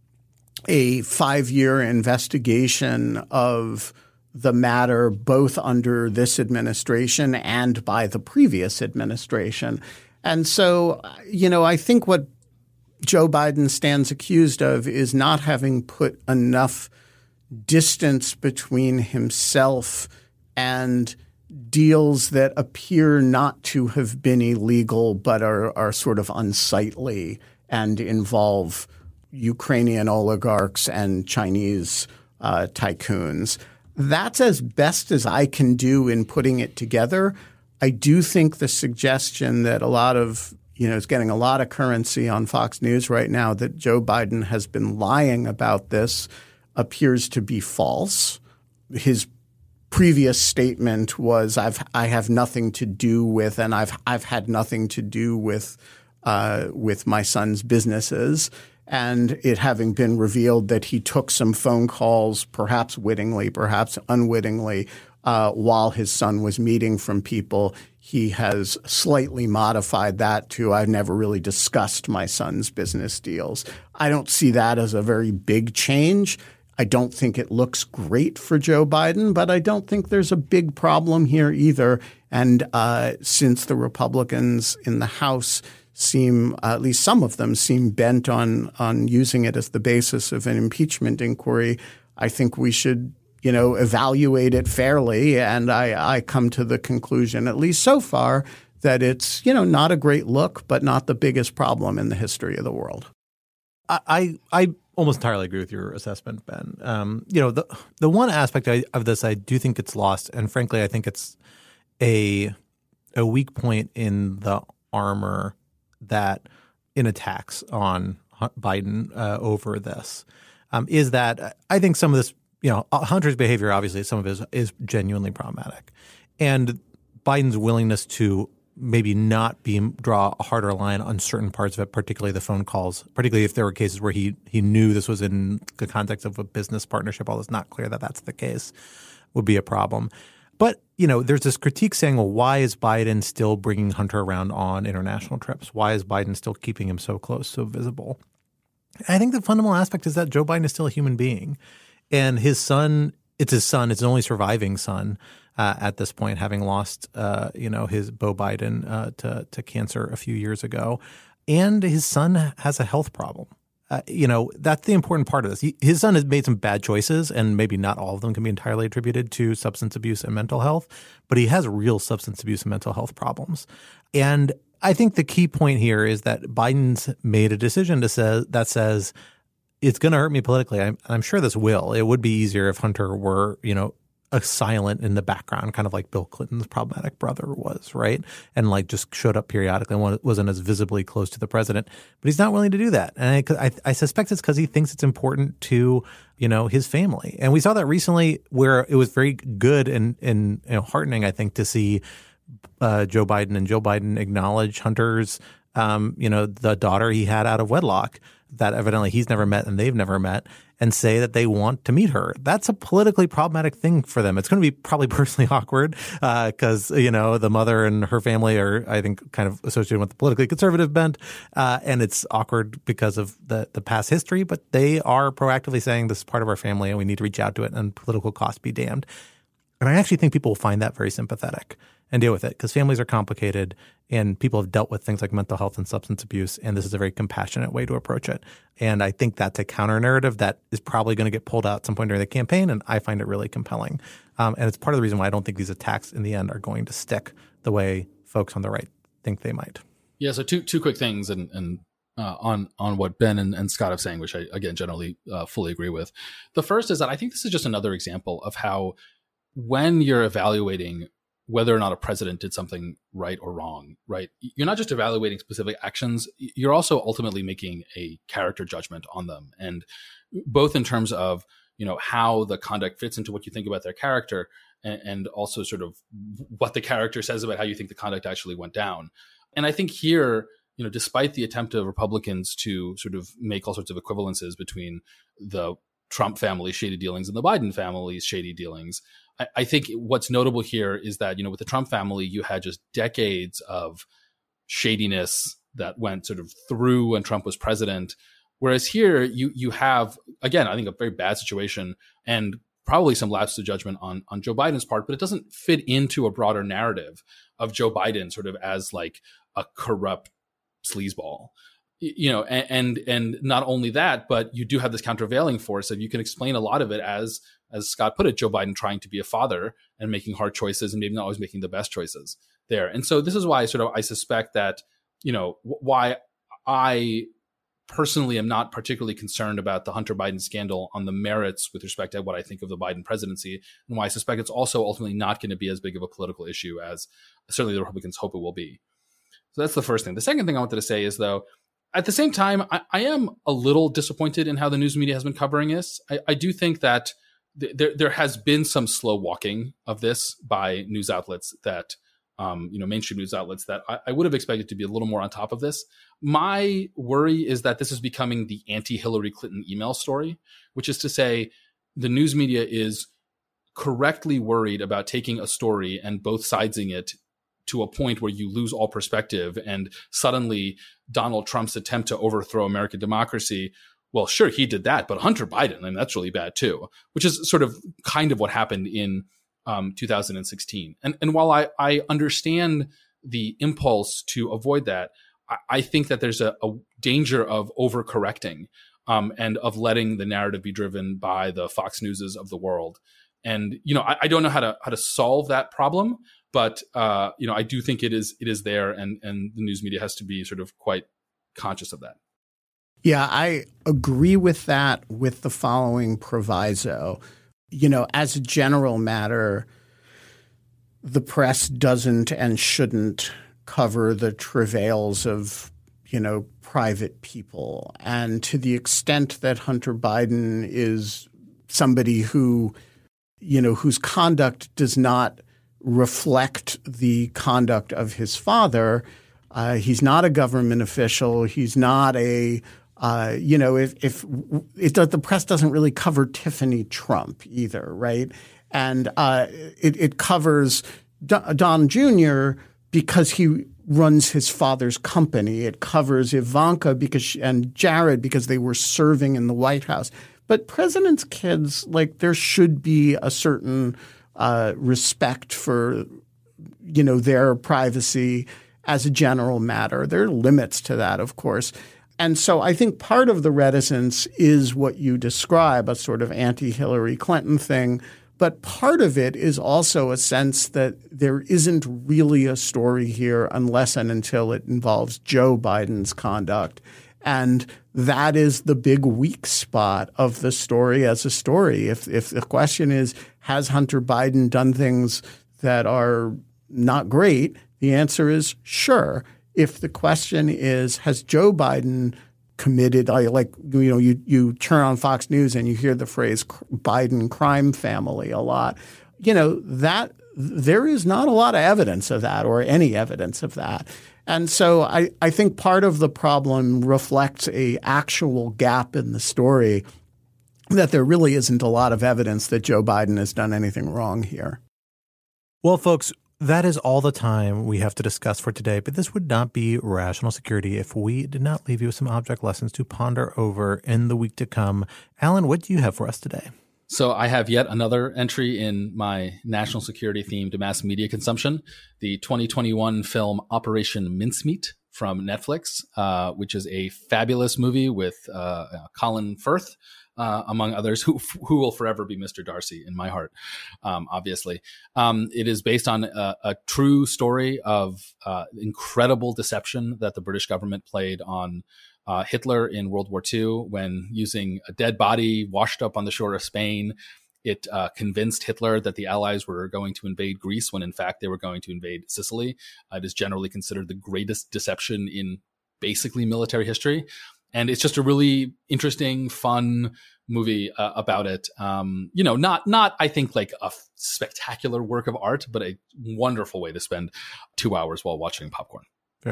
S5: a five-year investigation of the matter both under this administration and by the previous administration. And so, you know, I think what Joe Biden stands accused of is not having put enough distance between himself and deals that appear not to have been illegal but are, are sort of unsightly and involve Ukrainian oligarchs and Chinese uh, tycoons. That's as best as I can do in putting it together. I do think the suggestion that a lot of, you know, is getting a lot of currency on Fox News right now that Joe Biden has been lying about this appears to be false. His previous statement was, "I've I have nothing to do with, and I've I've had nothing to do with uh, with my son's businesses." And it having been revealed that he took some phone calls, perhaps wittingly, perhaps unwittingly, uh, while his son was meeting from people, he has slightly modified that to, "I've never really discussed my son's business deals." I don't see that as a very big change. I don't think it looks great for Joe Biden, but I don't think there's a big problem here either. And uh, since the Republicans in the House seem, uh, at least some of them, seem bent on on using it as the basis of an impeachment inquiry, I think we should, you know, evaluate it fairly. And I, I come to the conclusion, at least so far, that it's, you know, not a great look, but not the biggest problem in the history of the world.
S6: I I, I almost entirely agree with your assessment, Ben. Um, you know, the the one aspect I, of this I do think it's lost, and frankly, I think it's a a weak point in the armor that in attacks on Biden uh, over this um, is that I think some of this, you know, Hunter's behavior, obviously some of it is, is genuinely problematic. And Biden's willingness to maybe not be draw a harder line on certain parts of it, particularly the phone calls, particularly if there were cases where he he knew this was in the context of a business partnership, although it's not clear that that's the case, would be a problem. But, you know, there's this critique saying, well, why is Biden still bringing Hunter around on international trips? Why is Biden still keeping him so close, so visible? I think the fundamental aspect is that Joe Biden is still a human being. And his son, it's his son, it's his only surviving son uh, at this point, having lost, uh, you know, his Beau Biden uh, to, to cancer a few years ago. And his son has a health problem. Uh, you know, that's the important part of this. He, his son has made some bad choices, and maybe not all of them can be entirely attributed to substance abuse and mental health, but he has real substance abuse and mental health problems. And I think the key point here is that Biden's made a decision to say, that says it's going to hurt me politically. I'm, I'm sure this will. It would be easier if Hunter were, you know, a silent in the background, kind of like Bill Clinton's problematic brother was, right? And like just showed up periodically and wasn't as visibly close to the president. But he's not willing to do that. And I, I, I suspect it's because he thinks it's important to, you know, his family. And we saw that recently where it was very good and, and you know, heartening, I think, to see uh, Joe Biden and Joe Biden acknowledge Hunter's, um, you know, the daughter he had out of wedlock that evidently he's never met and they've never met, and say that they want to meet her. That's a politically problematic thing for them. It's going to be probably personally awkward because, uh, you know, the mother and her family are, I think, kind of associated with the politically conservative bent. Uh, and it's awkward because of the, the past history. But they are proactively saying this is part of our family and we need to reach out to it, and political costs be damned. And I actually think people will find that very sympathetic and deal with it because families are complicated and people have dealt with things like mental health and substance abuse. And this is a very compassionate way to approach it. And I think that's a counter narrative that is probably going to get pulled out at some point during the campaign. And I find it really compelling. Um, and it's part of the reason why I don't think these attacks in the end are going to stick the way folks on the right think they might.
S4: Yeah. So two two quick things and, and uh, on on what Ben and, and Scott are saying, which I, again, generally uh, fully agree with. The first is that I think this is just another example of how when you're evaluating whether or not a president did something right or wrong, right? You're not just evaluating specific actions, you're also ultimately making a character judgment on them. And both in terms of, you know, how the conduct fits into what you think about their character, and, and also sort of what the character says about how you think the conduct actually went down. And I think here, you know, despite the attempt of Republicans to sort of make all sorts of equivalences between the Trump family's shady dealings and the Biden family's shady dealings, I, I think what's notable here is that, you know, with the Trump family, you had just decades of shadiness that went sort of through when Trump was president. Whereas here you you have, again, I think a very bad situation and probably some lapse of judgment on, on Joe Biden's part, but it doesn't fit into a broader narrative of Joe Biden sort of as like a corrupt sleazeball. You know, and, and and not only that, but you do have this countervailing force of you can explain a lot of it as, as Scott put it, Joe Biden trying to be a father and making hard choices and maybe not always making the best choices there. And so this is why sort of I suspect that, you know, why I personally am not particularly concerned about the Hunter Biden scandal on the merits with respect to what I think of the Biden presidency, and why I suspect it's also ultimately not going to be as big of a political issue as certainly the Republicans hope it will be. So that's the first thing. The second thing I wanted to say is, though, at the same time, I, I am a little disappointed in how the news media has been covering this. I, I do think that th- there there has been some slow walking of this by news outlets that, um, you know, mainstream news outlets that I, I would have expected to be a little more on top of this. My worry is that this is becoming the anti-Hillary Clinton email story, which is to say the news media is correctly worried about taking a story and both sidesing it to a point where you lose all perspective and suddenly Donald Trump's attempt to overthrow American democracy, well, sure, he did that, but Hunter Biden, I mean, that's really bad too, which is sort of kind of what happened in um, two thousand sixteen. And, and while I, I understand the impulse to avoid that, I, I think that there's a, a danger of overcorrecting um, and of letting the narrative be driven by the Fox Newses of the world. And, you know, I, I don't know how to how to solve that problem, but, uh, you know, I do think it is it is there, and, and the news media has to be sort of quite conscious of that.
S5: Yeah, I agree with that with the following proviso. You know, as a general matter, the press doesn't and shouldn't cover the travails of, you know, private people. And to the extent that Hunter Biden is somebody who, you know, whose conduct does not reflect the conduct of his father, uh, he's not a government official. He's not a Uh, you know, if, if it does, the press doesn't really cover Tiffany Trump either, right? And uh, it, it covers Don Junior because he runs his father's company. It covers Ivanka because she, and Jared because they were serving in the White House. But presidents' kids, like, there should be a certain uh, respect for, you know, their privacy as a general matter. There are limits to that, of course. And so I think part of the reticence is what you describe, a sort of anti-Hillary Clinton thing. But part of it is also a sense that there isn't really a story here unless and until it involves Joe Biden's conduct. And that is the big weak spot of the story as a story. If, if the question is, has Hunter Biden done things that are not great? The answer is sure. If the question is, has Joe Biden committed, like, you know, you, you turn on Fox News and you hear the phrase Biden crime family a lot, you know, that there is not a lot of evidence of that or any evidence of that. And so I, I think part of the problem reflects a actual gap in the story, that there really isn't a lot of evidence that Joe Biden has done anything wrong here.
S6: Well, folks, that is all the time we have to discuss for today, but this would not be Rational Security if we did not leave you with some object lessons to ponder over in the week to come. Alan, what do you have for us today?
S4: So I have yet another entry in my national security themed mass media consumption, the twenty twenty-one film Operation Mincemeat from Netflix, uh, which is a fabulous movie with uh, Colin Firth, Uh, among others, who who will forever be Mister Darcy in my heart, um, obviously. Um, it is based on a, a true story of uh, incredible deception that the British government played on uh, Hitler in World War Two, when using a dead body washed up on the shore of Spain, it uh, convinced Hitler that the Allies were going to invade Greece when in fact they were going to invade Sicily. Uh, it is generally considered the greatest deception in basically military history. And it's just a really interesting, fun movie uh, about it. Um, you know, not, not I think, like a f- spectacular work of art, but a wonderful way to spend two hours while watching popcorn.
S6: Fair.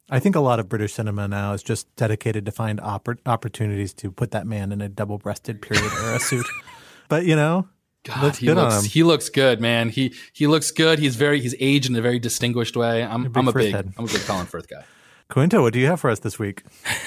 S6: I think a lot of British cinema now is just dedicated to find oppor- opportunities to put that man in a double-breasted period era suit. But, you know,
S4: God,
S6: looks
S4: he
S6: good
S4: looks
S6: on him.
S4: he looks good, man. He he looks good. He's very he's aged in a very distinguished way. I'm
S6: big
S4: I'm a
S6: first
S4: big
S6: head.
S4: I'm a big Colin Firth guy.
S6: Quinta, what do you have for us this week?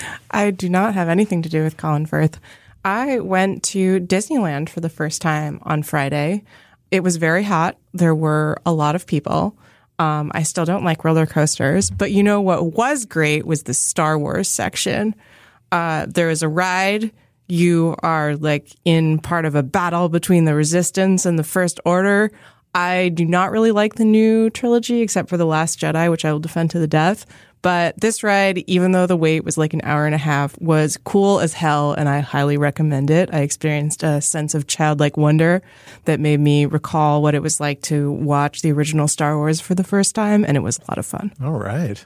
S7: I do not have anything to do with Colin Firth. I went to Disneyland for the first time on Friday. It was very hot. There were a lot of people. Um, I still don't like roller coasters, but you know what was great was the Star Wars section. Uh, there is a ride. You are like in part of a battle between the Resistance and the First Order. I do not really like the new trilogy except for The Last Jedi, which I will defend to the death. But this ride, even though the wait was like an hour and a half, was cool as hell, and I highly recommend it. I experienced a sense of childlike wonder that made me recall what it was like to watch the original Star Wars for the first time, and it was a lot of fun.
S6: All right.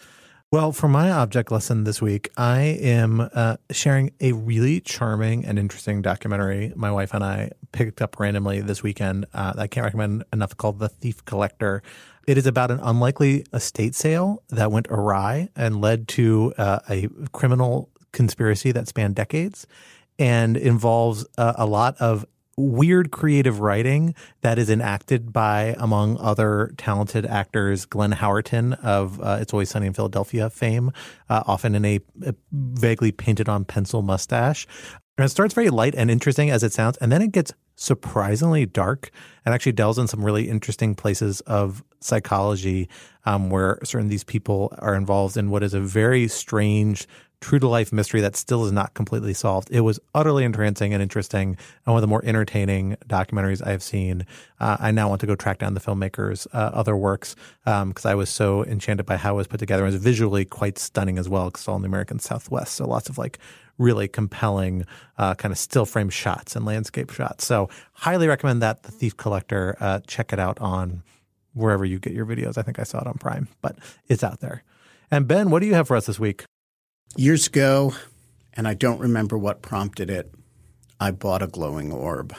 S6: Well, for my object lesson this week, I am uh, sharing a really charming and interesting documentary my wife and I picked up randomly this weekend uh, that I can't recommend enough, called The Thief Collector. It is about an unlikely estate sale that went awry and led to uh, a criminal conspiracy that spanned decades and involves uh, a lot of weird creative writing that is enacted by, among other talented actors, Glenn Howerton of uh, It's Always Sunny in Philadelphia fame, uh, often in a, a vaguely painted on pencil mustache. And it starts very light and interesting as it sounds, and then it gets surprisingly dark and actually delves in some really interesting places of psychology um, where certain these people are involved in what is a very strange, true-to-life mystery that still is not completely solved. It was utterly entrancing and interesting, and one of the more entertaining documentaries I have seen. Uh, I now want to go track down the filmmaker's uh, other works because um, I was so enchanted by how it was put together. It was visually quite stunning as well because it's all in the American Southwest, so lots of like really compelling uh, kind of still frame shots and landscape shots. So highly recommend that, The Thief Collector. Uh, check it out on wherever you get your videos. I think I saw it on Prime, but it's out there. And Ben, what do you have for us this week?
S5: Years ago, and I don't remember what prompted it, I bought a glowing orb.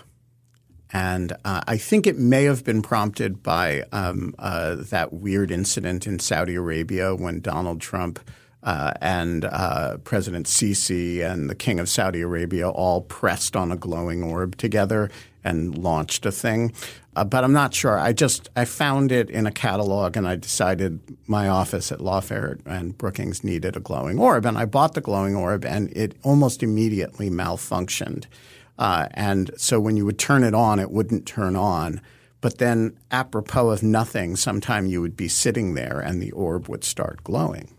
S5: And uh, I think it may have been prompted by um, uh, that weird incident in Saudi Arabia when Donald Trump uh, and uh, President Sisi and the King of Saudi Arabia all pressed on a glowing orb together and launched a thing. Uh, but I'm not sure. I just I found it in a catalog, and I decided my office at Lawfare and Brookings needed a glowing orb. And I bought the glowing orb, and it almost immediately malfunctioned. Uh, and so when you would turn it on, it wouldn't turn on. But then apropos of nothing, sometime you would be sitting there and the orb would start glowing.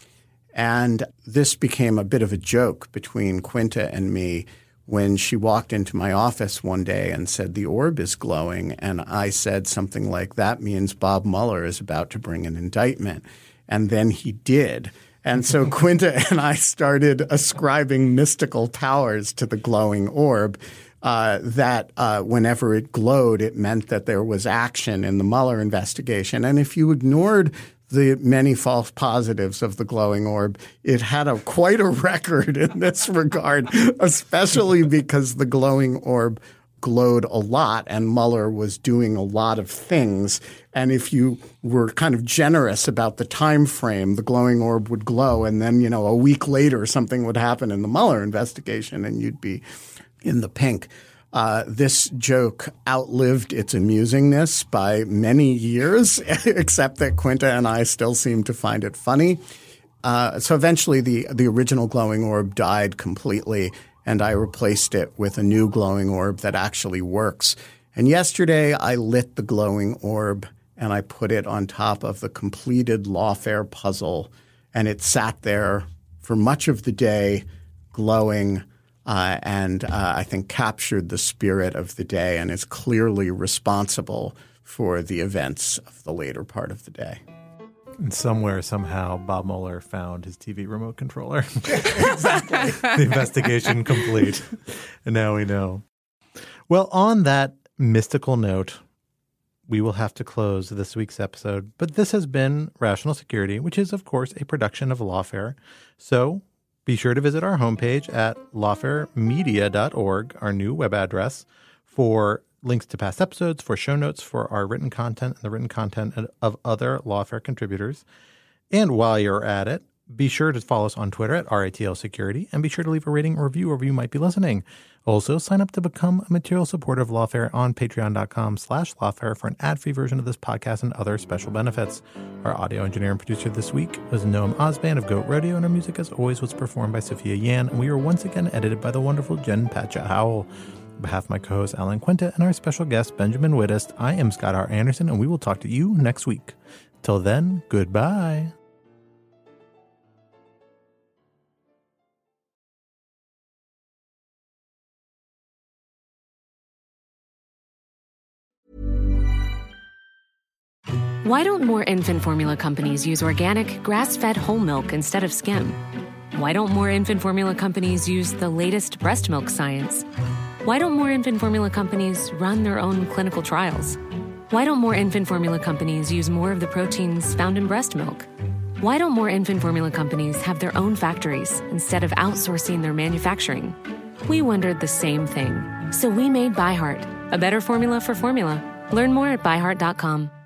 S5: And this became a bit of a joke between Quinta and me when she walked into my office one day and said, "The orb is glowing." And I said something like, "That means Bob Mueller is about to bring an indictment." And then he did. And so Quinta and I started ascribing mystical powers to the glowing orb, uh, that uh, whenever it glowed, it meant that there was action in the Mueller investigation. And if you ignored the many false positives of the glowing orb, it had a quite a record in this regard, especially because the glowing orb glowed a lot and Mueller was doing a lot of things. And if you were kind of generous about the time frame, the glowing orb would glow, and then, you know, a week later something would happen in the Mueller investigation and you'd be in the pink. Uh, this joke outlived its amusingness by many years, except that Quinta and I still seem to find it funny. Uh, so eventually the, the original glowing orb died completely, and I replaced it with a new glowing orb that actually works. And yesterday I lit the glowing orb and I put it on top of the completed Lawfare puzzle, and it sat there for much of the day glowing. Uh, and uh, I think captured the spirit of the day and is clearly responsible for the events of the later part of the day.
S6: And somewhere, somehow, Bob Mueller found his T V remote controller. Exactly. The investigation complete. And now we know. Well, on that mystical note, we will have to close this week's episode. But this has been Rational Security, which is, of course, a production of Lawfare. So be sure to visit our homepage at lawfare media dot org, our new web address, for links to past episodes, for show notes, for our written content and the written content of other Lawfare contributors. And while you're at it, be sure to follow us on Twitter at R A T L Security, and be sure to leave a rating or review wherever you might be listening. Also, sign up to become a material supporter of Lawfare on patreon.com slash lawfare for an ad-free version of this podcast and other special benefits. Our audio engineer and producer this week was Noam Osband of Goat Rodeo, and our music, as always, was performed by Sophia Yan, and we were once again edited by the wonderful Jen Patcha Howell. On behalf of my co-host Alan Quinta and our special guest Benjamin Wittist, I am Scott R. Anderson, and we will talk to you next week. Till then, goodbye.
S8: Why don't more infant formula companies use organic, grass-fed whole milk instead of skim? Why don't more infant formula companies use the latest breast milk science? Why don't more infant formula companies run their own clinical trials? Why don't more infant formula companies use more of the proteins found in breast milk? Why don't more infant formula companies have their own factories instead of outsourcing their manufacturing? We wondered the same thing. So we made ByHeart, a better formula for formula. Learn more at by heart dot com.